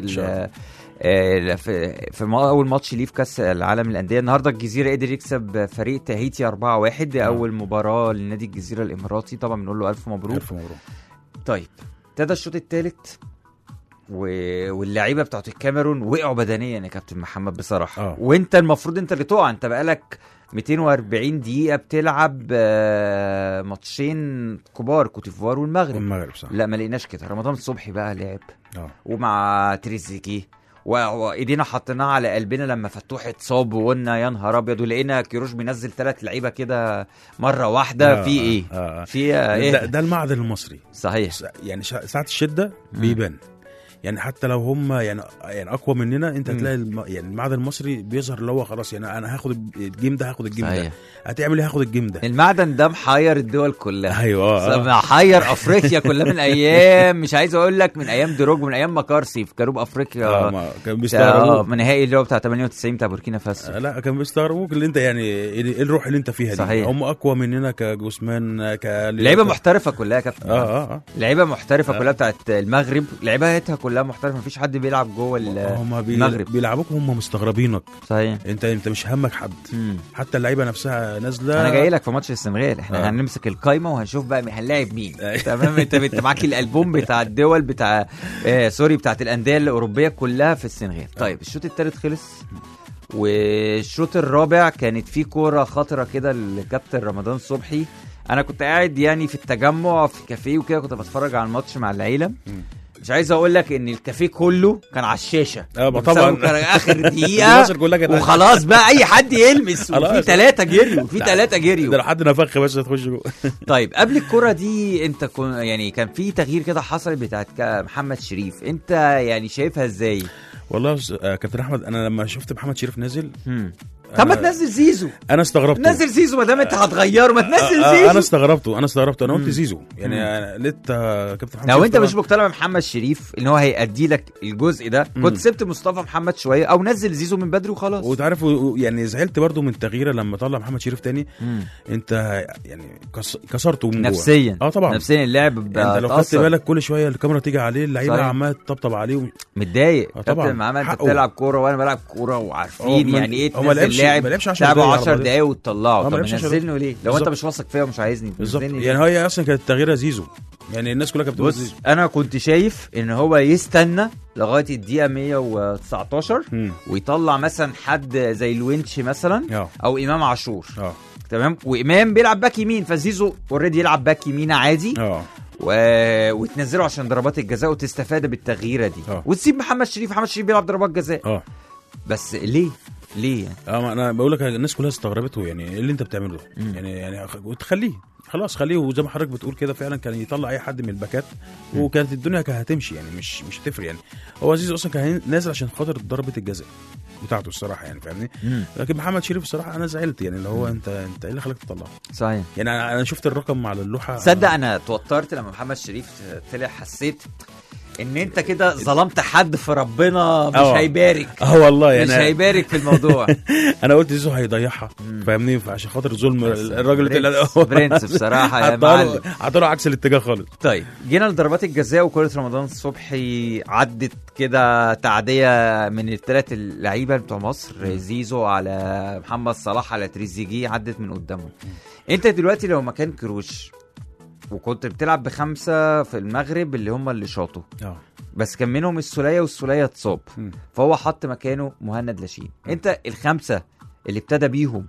في في اول ماتش ليه في كاس العالم للانديه. النهارده الجزيره قدر يكسب فريق تاهيتي أربعة واحد، دي اول مباراه لنادي الجزيره الاماراتي، طبعا بنقول له الف مبروك. الف مبروك. طيب ابتدى الشوط الثالث و... واللعيبه بتاعت الكاميرون وقعوا بدنيا يا كابتن محمد بصراحه. أوه. وانت المفروض انت اللي تقع، انت بقالك مئتين وأربعين دقيقه بتلعب ماتشين كبار، كوتيفوار والمغرب. والمغرب صح. لا ما لقيناش كده. رمضان صبحي بقى لعب أوه. ومع تريزيجيه وايدينا حطيناها على قلبنا لما فتوح اتصاب وقلنا يا نهار ابيض، ولقينا كيروش بينزل ثلاث لعيبه كده مره واحده. في ايه آه آه. في ايه ده, ده المعدن المصري صحيح. يعني ساعه الشده بيبان، يعني حتى لو هم يعني يعني اقوى مننا انت هتلاقي الم... يعني المعدن المصري بيظهر اللي هو خلاص يعني انا هاخد الجيم ده هاخد الجيم ده، هتعمل ايه؟ هاخد الجيم ده. المعدن ده محير الدول كلها. ايوه محير افريقيا كلها من ايام مش عايز اقول لك من ايام دروج، من ايام مكارسي في جنوب افريقيا. اه كان بيستغربوك من نهائي اللي هو بتاع ثمانية وتسعين بتاع بوركينا فاسو. آه لا كان بيستغربوك اللي انت يعني ايه الروح اللي انت فيها دي. صحيح. هم اقوى مننا كجسمان ك لعيبه محترفه كلها يا كابتن. اه اه, آه. لعيبه محترفه آه. كلها بتاعت المغرب، لعيبتها كلها محترفه، مفيش حد بيلعب جوه المغرب. بيلعبوك هم مستغربين. صحيح. انت انت مش همك حد. مم. حتى اللعيبه نفسها نازله. انا جاي لك في ماتش السنغال، احنا آه. هنمسك القايمه وهنشوف بقى هنلاعب مين. تمام. انت انت معاك الالبوم بتاع الدول بتاع آه سوري بتاعت الانديه الاوروبيه كلها في السنغال. طيب الشوط الثالث خلص، والشوط الرابع كانت فيه كوره خطره كده للكابتن رمضان صبحي. انا كنت قاعد يعني في التجمع في كافيه وكده، كنت بتفرج على الماتش مع العيله. مش عايز اقول لك ان الكافيه كله كان على الشاشه. اه طبعا كان اخر دقيقه وخلاص بقى اي حد يلمس، وفي ثلاثه جريوا في ثلاثه جريوا ده لحد نفخ بس تخش جوه. طيب قبل الكره دي انت كن يعني كان في تغيير كده حصل بتاعت محمد شريف، انت يعني شايفها ازاي؟ والله كابتن احمد انا لما شفت محمد شريف نازل طب ما تنزل زيزو. انا استغربت نزل زيزو ما دام انت هتغيره ما تنزل زيزو. انا استغربته انا استغربته انا قلت زيزو يعني لقيت كابتن محمد. لو انت مش مقتنع بمحمد شريف ان هو هيأدي لك الجزء ده كنت سبت مصطفى محمد شويه او نزل زيزو من بدري وخلاص. وتعرف يعني زعلت برضو من التغيير لما طلع محمد شريف تاني. مم. انت يعني كسرته من نفسيا. اه طبعا نفسيا اللاعب انت لو خدت بالك كل شويه الكاميرا تيجي عليه اللعيبه عماله تطبطب عليه و... متضايق. آه طبعا محمد انت بتلعب كوره وانا بلعب كوره وعارفين يعني ايه تنزل لاعب لعبه عشر دقايق وتطلعه. طب نزلني ليه لو انت مش واثق فيا ومش عايزني تنزلني يعني. هي اصلا كانت تغييره زيزو يعني الناس كلها كانت بتقول زيزو. انا كنت شايف ان هو يستنى لغايه الدقيقه مية وتسعتاشر م. ويطلع مثلا حد زي الونش مثلا أوه. او امام عاشور أوه. تمام وامام بيلعب باك يمين فزيزو اوريدي يلعب باك يمين عادي أوه. و... وتنزله عشان ضربات الجزاء وتستفاد بالتغييره دي أوه. وتسيب محمد شريف محمد شريف بيلعب ضربات جزاء أوه. بس ليه ليه يعني؟ اه انا بقول لك الناس كلها استغربته يعني ايه اللي انت بتعمله ده يعني يعني وتخليه خلاص خليه وزي ما حضرتك بتقول كده فعلا كان يطلع اي حد من الباكات وكانت الدنيا كانت هتمشي يعني مش مش هتفرق يعني. هو زيزو اصلا كان نازل عشان خاطر ضربه الجزاء بتاعته الصراحه يعني فاهمني. لكن محمد شريف الصراحه انا زعلت يعني اللي هو انت انت ايه اللي خلاك تطلعه صحيح يعني. انا شفت الرقم على اللوحه صدق انا توترت لما محمد شريف طلع حسيت ان انت كده ظلمت حد في ربنا مش أوه. هيبارك اه والله يعني مش هيبارك في الموضوع. انا قلت زيزو هيضيعها فاهمني عشان خاطر ظلم الراجل برنس, برنس بصراحه يا معلم عطاله عكس الاتجاه خالص. طيب جينا لضربات الجزاء وكره رمضان صبحي عدت كده تعديه من الثلاث اللعيبه بتوع مصر زيزو على محمد صلاح على تريزيجيه عدت من قدامهم. انت دلوقتي لو مكان كروش وكنت بتلعب بخمسة في المغرب اللي هم اللي شاطوا أوه. بس كان منهم السولية والسولية اتصاب فهو حط مكانه مهند لاشين. انت الخمسة اللي ابتدى بيهم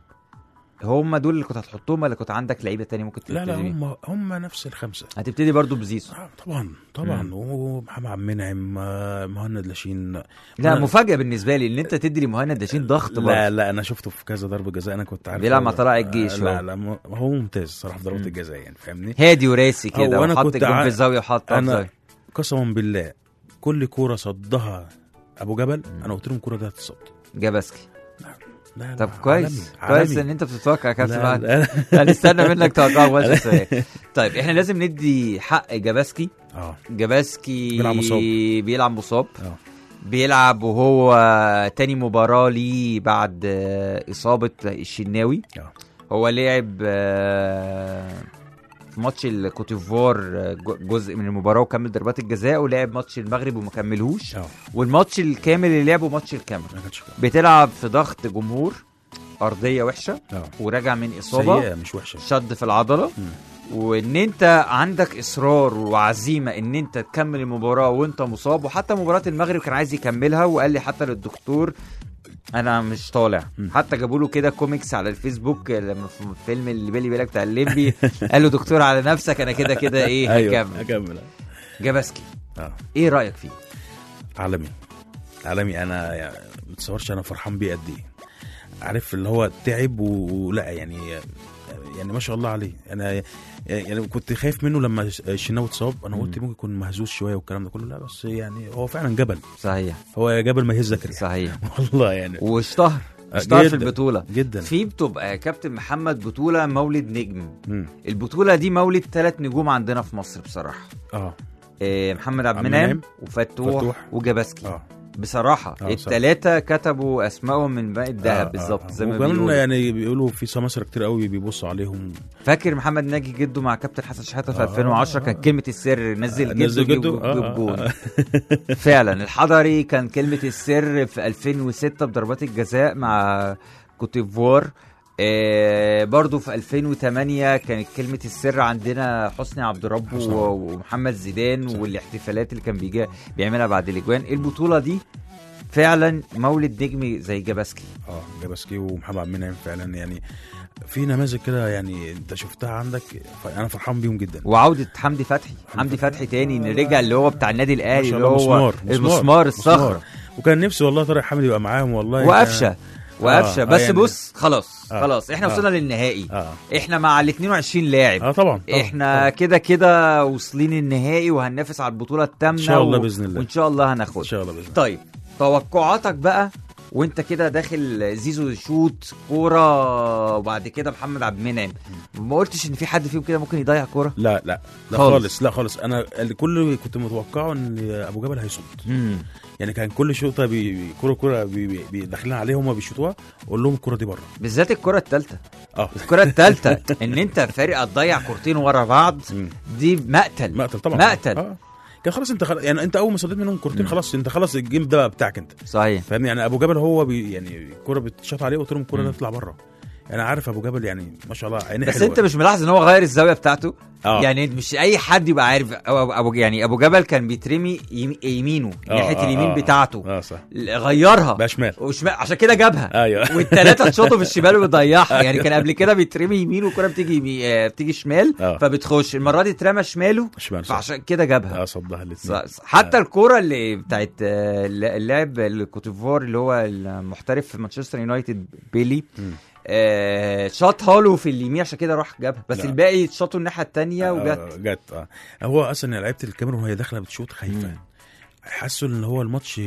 هم دول اللي كنت هتحطهم ولا كنت عندك لعيبه تاني ممكن تبتدي؟ لا لا هم هم نفس الخمسه. هتبتدي برضو بزيزو آه طبعا طبعا ومحمد عبد المنعم مهند لاشين. لا أنا... مفاجاه بالنسبه لي ان انت تدي لمهند لاشين ضغط برضو. لا لا انا شفته في كذا ضربه جزاء انا كنت عارف بيلعب مع طلائع الجيش. لا لا هو ممتاز صراحه في ضربه الجزاء يعني فاهمني هادي وراسي كده وحط الجول في الزاويه وحط انا قسما بالله كل كوره صدها ابو جبل انا قلت لهم الكوره دي هتصد جابسكي. لا لا طب كويس عالمي. كويس ان انت بتتوقع يا كابتن معاذ. هنستنى منك توقع وش سؤال. طيب احنا لازم ندي حق جابسكي. اه جابسكي بيلعب مصاب بيلعب مصاب اه بيلعب وهو تاني مباراه ليه بعد اصابه الشناوي. اه هو لعب في ماتش الكوتيفوار جزء من المباراه وكمل ضربات الجزاء ولعب ماتش المغرب وما كملهوش. أوه. والماتش الكامل اللي لعبه ماتش الكاميرون. بتلعب في ضغط جمهور ارضيه وحشه أوه. وراجع من اصابه مش وحشه شد في العضله م. وان انت عندك اصرار وعزيمه ان انت تكمل المباراه وانت مصاب. وحتى مباراه المغرب كان عايز يكملها وقال لي حتى للدكتور انا مش طالع. م. حتى جابوا له كده كوميكس على الفيسبوك لما في فيلم اللي بالي بالك بتاع الليمبي قال له دكتور على نفسك انا كده كده ايه أيوة. هكمل هكمل جابسكي آه. ايه رايك فيه؟ عالمي عالمي انا يعني ما تصورش انا فرحان بيه قد ايه. عارف اللي هو تعب ولا يعني يعني ما شاء الله عليه. انا يعني كنت خايف منه لما الشناوي اتصاب انا قلت ممكن يكون مهزوز شويه والكلام ده كله. لا بس يعني هو فعلا جبل صحيح. هو جبل ما يهزك صحيح والله يعني واشتهر اشتهر في البطوله جدا. في بتبقى كابتن محمد بطوله مولد نجم. م. البطوله دي مولد ثلاث نجوم عندنا في مصر بصراحه. اه إيه محمد عبد المنعم وفتوح وجابسكي. اه بصراحه الثلاثه كتبوا اسمائهم من باقي الذهب. آه بالظبط آه زي ما بيقولوا يعني بيقولوا في سماسره كتير قوي بيبصوا عليهم. فاكر محمد ناجي جده مع كابتن حسن شحاته في آه ألفين وعشرة آه كان كلمه السر نزل جده, نزل جده آه آه آه. فعلا الحضري كان كلمه السر في ألفين وستة بضربات الجزاء مع كوتيفوار. آه برضو في ألفين وثمانية كانت كلمة السر عندنا حسني عبد ربه ومحمد زيدان صح. والاحتفالات اللي كان بيجي بيعملها بعد الاجوان. البطولة دي فعلا مولد نجم زي جابسكي. اه جابسكي ومحمد عبد المنعم فعلا يعني في نماذج كده يعني انت شفتها عندك انا فرحان بيهم جدا. وعودة حمدي فتحي حمدي فتحي تاني ان رجع اللي هو بتاع النادي الاهلي اللي هو مسمار. المسمار الصخرة. وكان نفسي والله طارق حامد يبقى معاهم والله وقفشه وقفشه آه بس يعني بص خلاص آه خلاص احنا آه وصلنا للنهائي. آه احنا مع ال اثنين وعشرين لاعب. اه طبعا, طبعًا احنا كده كده واصلين النهائي وهننافس على البطوله الثامنه ان شاء الله باذن الله وان شاء الله هناخدها ان شاء الله باذن الله. طيب توقعاتك بقى وانت كده داخل زيزو يشوط كوره وبعد كده محمد عبد المنعم، ما قلتش ان في حد فيهم كده ممكن يضيع كوره؟ لا لا لا خالص. خالص لا خالص. انا الكل اللي كنت متوقعه ان ابو جبل هيصد، يعني كان كل شوطه كوره كوره داخلين عليهم وبيشوطوها اقول لهم الكوره دي بره، بالذات الكوره الثالثه. اه الكوره الثالثه ان انت فرقه تضيع كورتين ورا بعض دي مقتل مقتل طبعا مقتل. آه. كان خلاص انت خل... يعني انت اول ما صديت منهم كورتين خلاص انت خلاص الجيم ده بتاعك انت. صحيح. فاهم يعني ابو جبل هو بي... يعني الكوره بتشاط عليه قلت لهم الكوره دي تطلع بره. انا عارف ابو جبل يعني ما شاء الله عينيه بس حلوة. انت مش ملاحظ ان هو غير الزاويه بتاعته؟ آه. يعني مش اي حد يبقى عارف أو ابو يعني ابو جبل كان بيترمي يمينه آه ناحيه آه اليمين آه بتاعته اه صح غيرها بقى شمال وشمال عشان كده جابها. ايوه والثلاثه تشوطوا بالشمال ويضيعها. يعني كان قبل كده بيترمي يمين والكره بتيجي يمي... بتيجي شمال آه. فبتخش. المره دي اترمى شماله فعشان كده جابها. اه صدها الاثنين. حتى آه. الكوره اللي بتاعت اللاعب الكوتيفوار اللي هو المحترف في مانشستر يونايتد بيلي آه شاطها له في اليمين عشان كده راح جابها، بس لا. الباقي شاطوا الناحيه الثانيه وجت آه جت اه هو اصلا لعيبه الكاميرون وهي داخله بتشوط خايفه، حسوا ان هو الماتش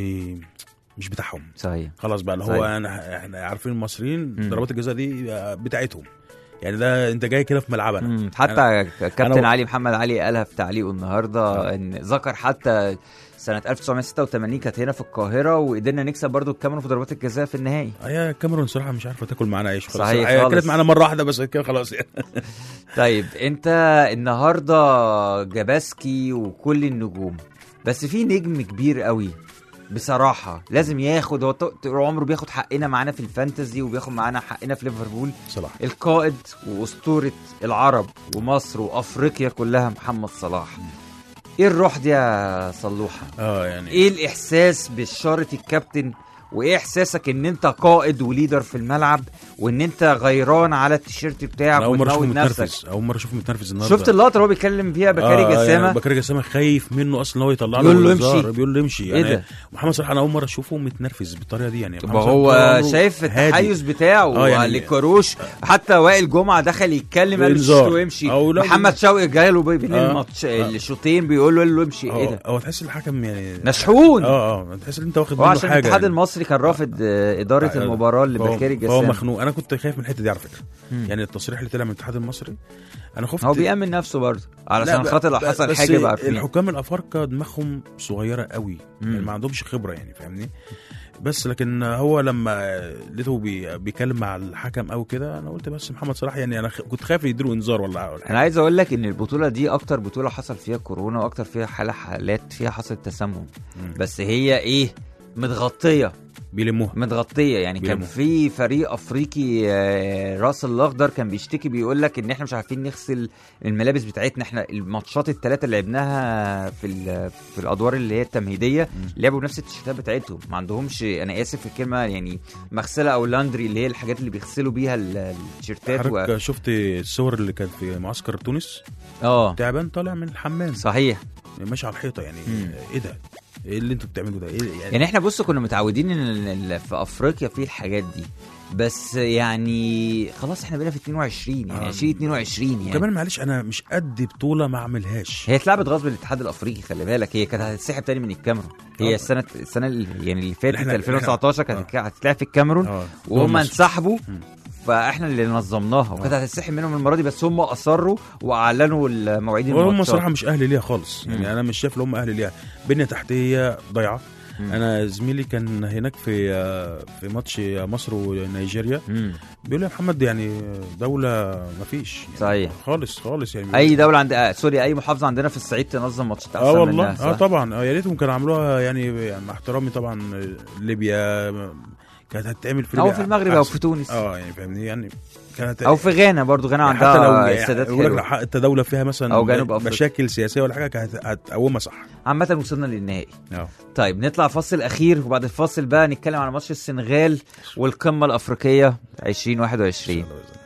مش بتاعهم. صحيح. خلاص بقى اللي هو انا احنا عارفين المصريين ضربات الجزاء دي بتاعتهم، يعني ده انت جاي كده في ملعبنا. حتى كابتن علي محمد علي قالها في تعليقه النهارده آه. ان ذكر حتى سنة ألف وتسعمية وستة وتمانين كانت هنا في القاهرة وقدرنا نكسب برضو الكاميرون في ضربات الجزاء في النهائي. هي الكاميرون صراحة مش عارفة تاكل معانا عيش خلاص. صحيح هي كانت معانا مرة واحدة بس كده خلاص يعني. طيب انت النهاردة جاباسكي وكل النجوم، بس في نجم كبير قوي بصراحة لازم ياخد، هو طول عمره بياخد حقنا معانا في الفانتزي وبياخد معانا حقنا في ليفربول. صلاح القائد وأسطورة العرب ومصر وأفريقيا كلها محمد صلاح. ايه الروح دي يا صلوحة؟ اه يعني ايه الاحساس بشارة الكابتن وايه احساسك ان انت قائد وليدر في الملعب وان انت غيران على التيشيرت بتاعك وتموت نفسك؟ اول مره اشوفه متنرفز النهارده. شفت اللقطه اللي هو بيتكلم فيها بكاري آه جسامه؟ يعني بكاري جسامه خايف منه اصلا هو يطلع له الهزار، بيقول له امشي. يعني إيه محمد صلاح انا اول مره اشوفه متنرفز بالطريقه دي. يعني هو شايف التحيز بتاعه آه يعني للكروش. حتى وائل جمعه دخل يتكلم قال له امشي، محمد شوقي جاي له بين آه الماتش آه الشوطين بيقول له له امشي. ايه ده؟ هو تحس الحكم يعني نشحون. اه اه تحس ان انت واخد منه حاجه. عشان الاتحاد المصري كان رافض اداره آه المباراه اللي بكاري جسامه. هو مخنوق. انا كنت خايف من الحته دي على فكره. يعني التصريح اللي طلع من الاتحاد المصري انا خفت. هو بيأمن نفسه برضه علشان خاطر لو حصل حاجه بقى عارفين. الحكام الافارقه دماغهم صغيره قوي، يعني ما عندهمش خبره يعني فاهمني. بس لكن هو لما لقيته بي بيكلم مع الحكم او كده انا قلت بس محمد صلاح يعني انا كنت خايف يديله انذار ولا ولا انا عايز اقول لك ان البطوله دي اكتر بطوله حصل فيها كورونا واكتر فيها حاله حالات فيها حصل تسمم. بس هي ايه متغطيه بيلموها متغطيه يعني بيلموها. كان في فريق افريقي راس الاخضر كان بيشتكي بيقول لك ان احنا مش عارفين نغسل الملابس بتاعتنا. احنا الماتشات الثلاثه اللي لعبناها في في الادوار اللي هي التمهيديه لعبوا بنفس التيشيرتات بتاعتهم، ما عندهمش انا اسف في الكلمه يعني مغسله او لاندري اللي هي الحاجات اللي بيغسلوا بيها التيشيرتات. و... شفت الصور اللي كانت في معسكر تونس اه تعبان طالع من الحمام صحيح ماشي على الحيطه يعني. مم. ايه ده؟ ايه اللي انتوا بتعملوا ده؟ ايه يعني, يعني احنا بص كنا متعودين ان في افريقيا في الحاجات دي، بس يعني خلاص احنا بقينا في اتنين وعشرين يعني عشرين اتنين وعشرين يعني كمان. معلش انا مش قد بطوله ما اعملهاش. هي اتلعبت غصب الاتحاد الافريقي خلي بالك. هي كانت هتتسحب تاني من الكاميرون. هي السنه السنه اللي يعني اللي فاتت ألفين وتسعتاشر كانت هتتلعب في الكاميرون وهم انسحبوا فاحنا اللي نظمناها وكانت هتتسحب منهم المره دي، بس هم اصروا واعلنوا المواعيد الماتشات. هم صراحه مش اهل ليها خالص يعني. مم. انا مش شايف ان هم اهل ليها. بنيه تحتيه ضايعه. انا زميلي كان هناك في في ماتش مصر ونيجيريا بيقول لي يا محمد يعني دوله ما فيش يعني صحيح خالص خالص يعني. اي دوله عند آه سوري اي محافظه عندنا في الصعيد تنظم ماتشات احسن اه والله منها. اه طبعا يا ريتهم كانوا عملوها يعني, يعني مع احترامي طبعا. ليبيا كانت هتتعمل في او في المغرب او في تونس اه يعني فاهمني يعني كانت او في غانا برضو. غانا يعني عندها استادات حلوه حتى الدوله فيها مثلا أو جنوب أفريقيا. مشاكل سياسيه ولا حاجه كانت هتقومها صح. عامه وصلنا للنهائي. اه طيب نطلع فاصل اخير وبعد الفاصل بقى نتكلم على ماتش السنغال والقمه الافريقيه عشرين واحد وعشرين.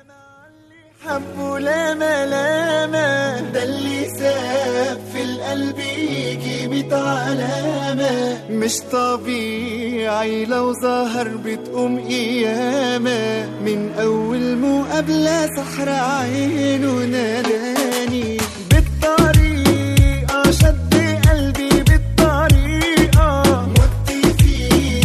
حبوا لاما لاما ده اللي ساب في القلب يجي ميت علامة. مش طبيعي لو ظهر بتقوم قيامة. من أول مقابلة سحر عينه ناداني بالطريقة شد قلبي بالطريقة مت فيه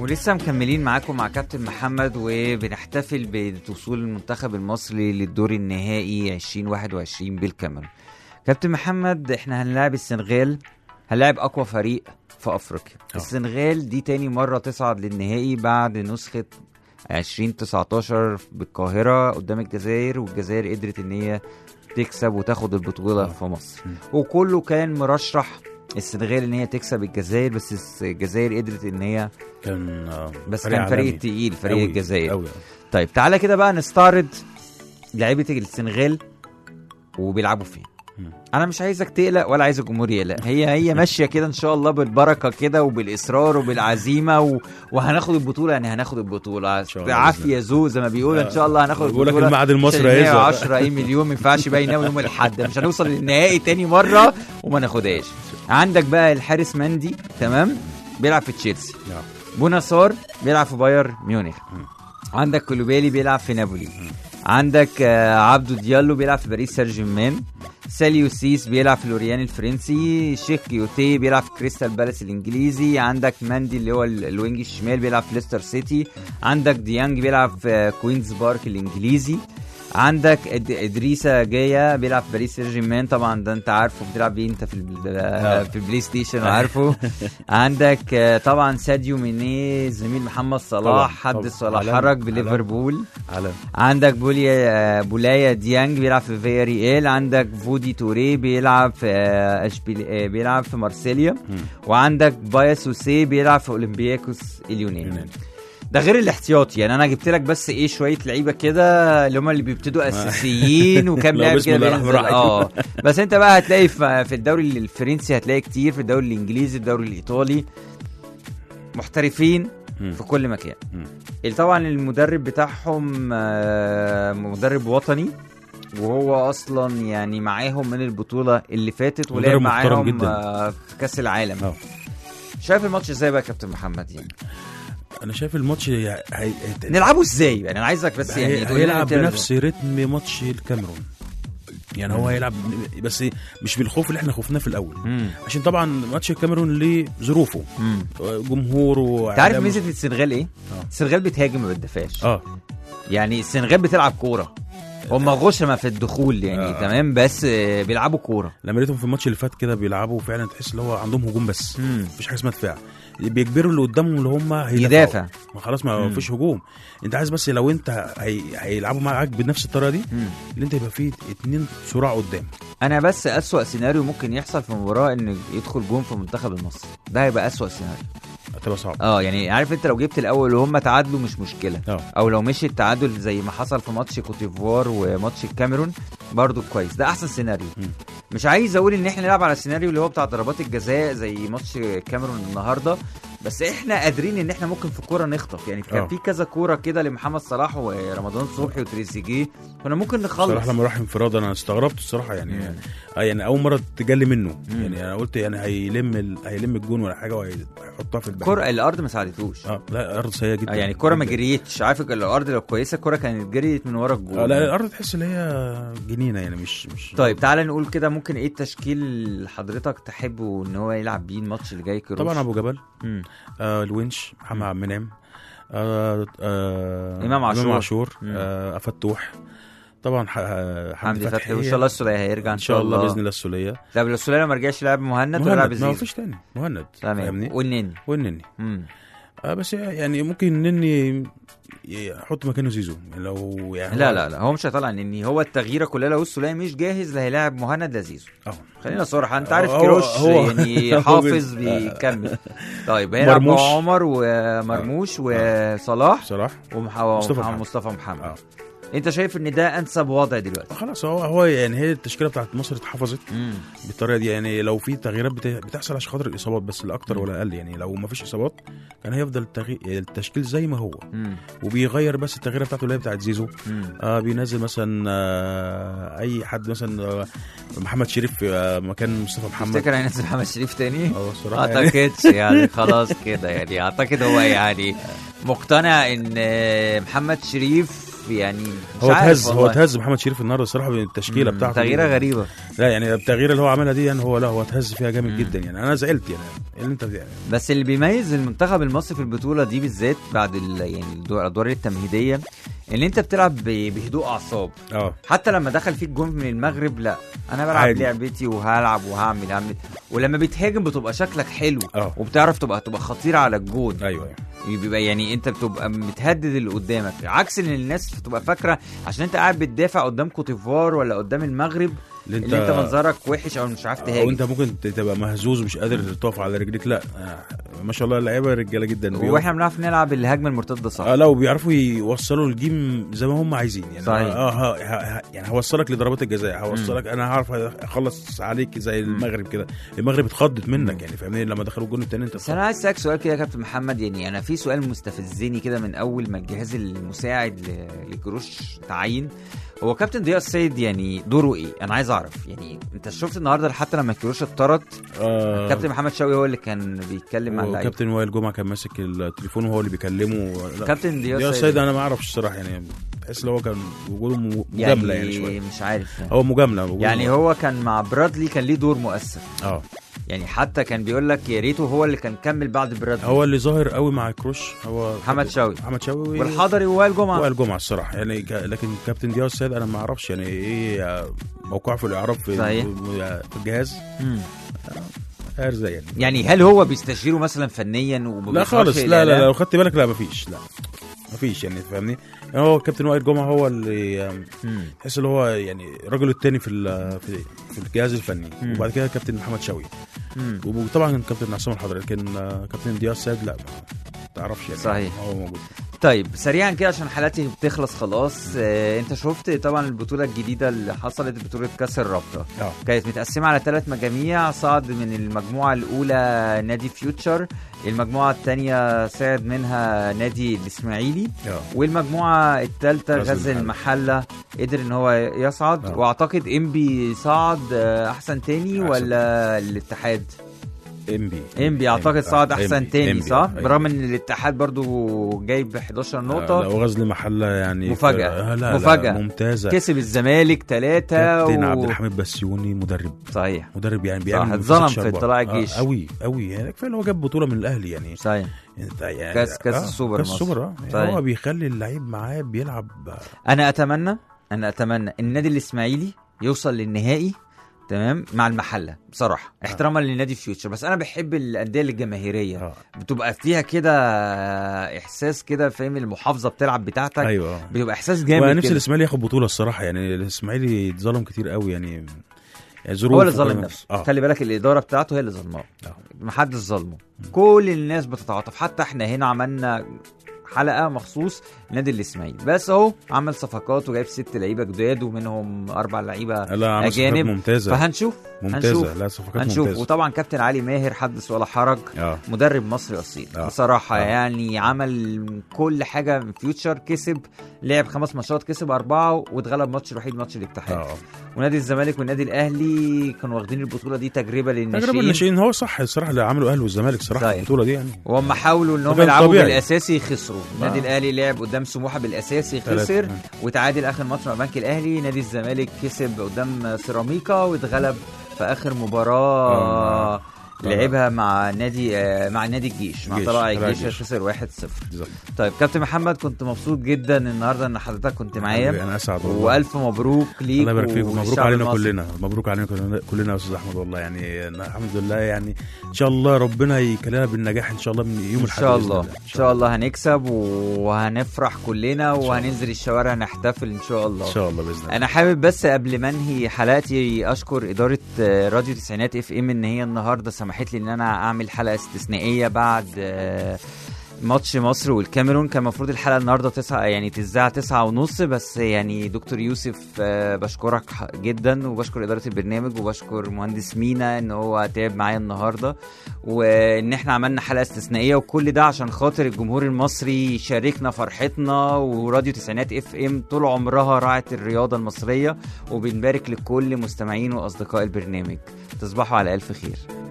ولسه مكملين معاكم مع كابتن محمد وبنحتفل بوصول المنتخب المصري للدور النهائي عشرين واحد وعشرين بالكاميرون. كابتن محمد احنا هنلاعب السنغال، هنلاعب اقوى فريق في افريقيا. أوه. السنغال دي تاني مرة تصعد للنهائي بعد نسخة عشرين تسعتاشر بالقاهرة قدام الجزائر، والجزائر قدرت ان هي تكسب وتاخد البطولة في مصر. م. وكله كان مرشح السنغال ان هي تكسب الجزائر، بس الجزائر قدرت ان هي كان بس كان فريق تقيل، فريق أوي. الجزائر أوي. طيب تعالى كده بقى نستعرض لعيبه السنغال وبيلعبوا فين. انا مش عايزك تقلق ولا عايز الجمهور يقلق، هي هي ماشيه كده ان شاء الله بالبركه كده وبالاصرار وبالعزيمه و... وهناخد البطوله، يعني هناخد البطوله بعافيه زو زي ما بيقولوا. ان شاء الله هناخد البطوله. بقول لك المعهد المصري هيظهر عشرة اي مليون، ما ينفعش بقى ينام يوم الاحد، مش هنوصل للنهائي تاني مره وما ناخدهاش. عندك بقى الحارس مندي تمام بيلعب في تشيلسي، بوناسار بيلعب في باير ميونخ، عندك كولوبالي بيلعب في نابولي، عندك عبدو ديالو بيلعب في باريس سان جيرمان، ساليو سيس بيلعب في لوريان الفرنسي، شيخ يوتي بيلعب في كريستال بالاس الانجليزي، عندك ماندي اللي هو الوينج الشمال بيلعب في ليستر سيتي، عندك ديانج بيلعب في كوينز بارك الانجليزي، عندك ادريسا جايا بيلعب في باريس سان جيرمان، طبعا ده انت عارفه بتلعب بيه انت في في البلاي ستيشن عارفه. عندك طبعا ساديو ميني زميل محمد صلاح، حدث ولا حرج بليفربول. عندك بوليا بولايا ديانج بيلعب في فياريال، عندك فودي توري بيلعب في اشبيل بيلعب في مارسيليا، وعندك بايا سوسي بيلعب في اولمبياكوس اليوناني. ده غير الاحتياطي، يعني انا جبت لك بس ايه شويه لعيبه كده اللي هم اللي بيبتدوا اساسيين وكام لاعب كده بينزل. اه بس انت بقى هتلاقي في الدوري الفرنسي، هتلاقي كتير في الدوري الانجليزي، الدوري الايطالي، محترفين م. في كل مكان. م. طبعا المدرب بتاعهم مدرب وطني، وهو اصلا يعني معاهم من البطوله اللي فاتت ولعب معاهم في كاس العالم. أوه. شايف الماتش ازاي بقى كابتن محمد؟ يعني انا شايف الماتش هي... هي... نلعبه ازاي يعني، انا عايزك بس يعني هيلعب بنفس رتم ماتش الكاميرون، يعني هو هيلعب بس مش بالخوف اللي احنا خوفناه في الاول. مم. عشان طبعا ماتش الكاميرون ليه ظروفه، جمهور. انت عارف ميزه السنغال ايه؟ أوه. السنغال بتهاجم ما بتدافعش. اه يعني السنغال بتلعب كوره، هم غشمه في الدخول يعني. آه. تمام، بس بيلعبوا كوره. لما لقيتهم في الماتش اللي فات كده بيلعبوا فعلا تحس ان هو عندهم هجوم بس، مفيش حاجه اسمها دفاع، بيجبروا اللي قدامهم اللي هم يدافع، ما خلاص ما فيش هجوم. انت عايز بس لو انت هي... هيلعبوا معاك بنفس الطريقه دي، مم. اللي انت يبقى فيه اتنين صراع قدام. انا بس اسوأ سيناريو ممكن يحصل في مباراه ان يدخل جون في منتخب المصري، ده هيبقى اسوأ سيناريو، هتبقى صعب. اه يعني عارف انت لو جبت الاول وهم تعادلوا مش مشكله. أوه. او لو مشي التعادل زي ما حصل في ماتش كوتيفوار وماتش الكاميرون برضو كويس، ده احسن سيناريو. م. مش عايز اقول ان احنا نلعب على السيناريو اللي هو بتاع ضربات الجزاء زي ماتش الكاميرون النهارده، بس احنا قادرين ان احنا ممكن في كوره نخطف، يعني كان في كذا كوره كده لمحمد صلاح ورمضان صبحي وتريزيجيه كنا ممكن نخلص. صراحه لما راح انفراد انا استغربت الصراحه، يعني مم. يعني اول مره تجلي منه. مم. يعني انا قلت يعني هيلم ال... هيلم الجون ولا حاجه وهيحطها في البحر. الكره الارض ما ساعدتوش. اه لا الارض سيئه جدا. آه يعني الكره ما جريتش، عارف الارض لو كويسه الكره كانت جريت من ورا الجون. آه لا الارض تحس ان هي جنينه يعني مش مش طيب تعالى نقول كده ممكن ايه التشكيل حضرتك تحبه ان هو يلعب بيه الماتش اللي جاي؟ كروش طبعا ابو جبل، آه الونش، محمد عبد المنعم، آه آه امام عاشور, إمام عاشور آه فتوح، طبعا حمدي فتحي، وان شاء الله السوليه هيرجع ان شاء الله باذن الله. السوليه طب لو السوليه ما رجعش لعب مهند ولا لعب زيزو؟ ما فيش تاني مهند فاهمني، والنني والنني آه بس يعني ممكن نني يحط مكانه زيزو لو يعني. لا لا لا هو مش هيطلع نني، هو التغييره كلها لو السوليه مش جاهز لا هيلاعب مهند لا زيزو. اه خلينا صراحه، انت عارف كروش يعني حافظ بيكمل. طيب هيلعب عمر ومرموش وصلاح صلاح ومصطفى مصطفى محمد. آه. انت شايف ان ده انسب وضع دلوقتي؟ خلاص هو هو يعني هي التشكيله بتاعت مصر اتحفظت بالطريقه دي، يعني لو في تغييرات بتحصل عشان خاطر الاصابات بس لا اكتر ولا اقل، يعني لو ما فيش اصابات كان هيفضل التغي... التشكيل زي ما هو. مم. وبيغير بس التغييره بتاعته اللي هي بتاعت زيزو. آه بينزل مثلا آه اي حد مثلا آه محمد شريف آه مكان مصطفى محمد. تفتكر هينزل محمد شريف تاني؟ اه الصراحه اعتقدش يعني, يعني خلاص كده يعني اعتقد هو يعني مقتنع ان محمد شريف يعني مش هو عارف تهز هو تهز محمد شريف النهارده الصراحه بالتشكيله بتاعته، تغييره غريبه. لا يعني التغيير اللي هو عملها دي يعني هو لا هو تهز فيها جامد جدا يعني. انا زعلت يعني اللي انت يعني. بس اللي بيميز المنتخب المصري في البطوله دي بالذات بعد يعني الادوار التمهيديه ان انت بتلعب بهدوء اعصاب. اه حتى لما دخل فيك جون من المغرب لا انا بلعب عادي. لعبتي وهلعب وهعمل هعمل ولما بتهاجم بتبقى شكلك حلو أوه. وبتعرف تبقى تبقى خطير على الجون. ايوه بيبقى يعني انت بتبقى متهدد اللي قدامك، عكس ان الناس بتبقى فاكره عشان انت قاعد بتدافع قدام كوتيفوار ولا قدام المغرب اللي انت, اللي انت منظرك وحش او مش عارف تهاجم، وانت ممكن تبقى مهزوز ومش قادر تقف على رجليك. لا ما شاء الله اللعيبه رجاله جدا، واحنا بنعرف نلعب الهجمه المرتده صح. اه لا وبيعرفوا يوصلوا الجيم زي ما هم عايزين يعني. صحيح. اه ها ها يعني هوصلك لضربات الجزاء، هوصلك انا هعرف اخلص عليك زي المغرب كده. المغرب اتخضت منك يعني فاهمني لما دخلوا الجون الثاني. انت بس انا عايز اسالك سؤال كده يا كابتن محمد، يعني انا في سؤال مستفزني كده من اول ما الجهاز المساعد لكروش تعين، هو كابتن ضياء السيد يعني دوره ايه؟ انا عايز اعرف يعني. انت شفت النهارده حتى لما كروش اتطرد آه كابتن محمد شوقي هو اللي كان بيتكلم مع اللعيبه، كابتن وائل جمعه كان ماسك التليفون وهو اللي بيكلمه. كابتن ضياء السيد انا ما اعرفش الصراحه يعني، بحس ان هو كان وجوده مجامله يعني, يعني شويه مش عارف يعني. هو مجامله يعني هو كان مع برادلي كان ليه دور مؤثر اه يعني، حتى كان بيقول لك يا ريته هو اللي كان كمل بعد برادلي. هو اللي ظاهر قوي مع كروش هو محمد شوقي محمد شوقي والحضري ووائل جمعه وائل جمعه الصراحه يعني. لكن كابتن ضياء السيد انا ما اعرفش يعني ايه موقعه في الاعراب في, في الجهاز ارزه يعني. يعني هل هو بيستشيره مثلا فنيا؟ لا خالص لا لا لا لو خدت بالك لا مفيش لا مفيش يعني فاهمني. يعني هو كابتن وائل جمعه هو اللي تحس اللي هو يعني الراجل الثاني في في في الجهاز الفني. مم. وبعد كده كابتن محمد شوقي وطبعا كابتن عصام الحضري. لكن كابتن ضياء السيد لا ما تعرفش يعني. صحيح هو موجود. طيب سريعا كده عشان حالاتي بتخلص خلاص. آه، انت شفت طبعا البطوله الجديده اللي حصلت بطوله كاس الرابطه أوه. كانت متقسمه على ثلاث مجاميع. صعد من المجموعه الاولى نادي فيوتشر، المجموعه الثانيه صعد منها نادي الاسماعيلي، أوه. والمجموعه الثالثه غزل المحله قدر ان هو يصعد. أوه. واعتقد انبي صعد احسن تاني أحسن. ولا الاتحاد؟ انبي انبي اعتقد صعد احسن تاني صح، برغم ان الاتحاد برضو جايب احداشر نقطه. آه وغزل محله يعني مفاجاه لا مفاجاه لا ممتازه، كسب الزمالك ثلاثة. كابتن و... عبد الحميد بسيوني مدرب صحيح مدرب يعني بيعمل اتظلم في طلائع الجيش قوي آه قوي يعني. كفايه هو جاب بطوله من الاهلي يعني. صحيح يعني كاس كاس آه السوبر كاس السوبر اه يعني هو بيخلي اللعيب معاه بيلعب. انا اتمنى انا اتمنى النادي الاسماعيلي يوصل للنهائي تمام مع المحله بصراحه آه. احتراما للنادي فيوتشر. بس انا بحب الانديه الجماهيريه آه. بتبقى فيها كده احساس كده فاهم، المحافظه بتلعب بتاعتك. أيوة. بتبقى احساس جامد. وانا نفسي الاسماعيلي ياخد بطوله الصراحه يعني. الاسماعيلي اتظلم كتير قوي يعني, يعني هو اللي ظلم نفسه. آه. خلي بالك الاداره بتاعته هي اللي ظلمه آه. محدش ظلمه، كل الناس بتتعاطف. حتى احنا هنا عملنا حلقه مخصوص نادي الاسماعيلي، بس اهو عمل صفقات وجايب ست لعيبه جداد ومنهم اربع لعيبه اجانب ممتازه. فهنشوف ممتازه هنشوف. لا صفقات هنشوف ممتازه. وطبعا كابتن علي ماهر حدث ولا حرج. آه. مدرب مصري اصيل آه. بصراحه آه. يعني عمل كل حاجه في فيوتشر. كسب لعب خمس ماتشات كسب اربعه واتغلب ماتش الوحيد ماتش الاتحاد. آه. ونادي الزمالك والنادي الاهلي كانوا واخدين البطوله دي تجربه للناشئين. تجربه للناشئين هو صح الصراحه اللي عملوا الاهلي والزمالك صراحه البطوله دي يعني. وهم حاولوا ان هم يلعبوا بالاساسي خسروا. النادي آه. الاهلي لعب قدام سموحه بالاساسي خسر وتعادل اخر ماتش مع بنك الاهلي. نادي الزمالك كسب قدام سيراميكا واتغلب في اخر مباراه آه. لعبها مع نادي آه مع نادي الجيش مع طلائع الجيش خسر واحد صفر. طيب كابتن محمد كنت مبسوط جدا النهارده ان حضرتك كنت معايا. انا اسعد والله والف مبروك ليك. الله يبارك فيك ومبروك علينا كلنا. مبروك علينا كلنا يا استاذ احمد والله يعني. الحمد لله يعني ان شاء الله ربنا يكلمنا بالنجاح ان شاء الله من يوم الاحد. ان شاء الله ان شاء الله هنكسب وهنفرح كلنا وهننزل الشوارع نحتفل ان شاء الله ان شاء الله باذن الله. انا حابب بس قبل ما انهي حلقتي اشكر اداره راديو تسعينات اف ام ان هي النهارده سمحت لي ان انا اعمل حلقه استثنائيه بعد ماتش مصر والكاميرون. كان المفروض الحلقه النهارده تسعة يعني تذاع تسعة ونص، بس يعني دكتور يوسف بشكرك جدا وبشكر اداره البرنامج وبشكر مهندس مينا ان هو تعب معايا النهارده وان احنا عملنا حلقه استثنائيه، وكل ده عشان خاطر الجمهور المصري يشاركنا فرحتنا. وراديو تسعينات اف ام طول عمرها راعت الرياضه المصريه، وبنبارك لكل مستمعين واصدقاء البرنامج. تصبحوا على الف خير.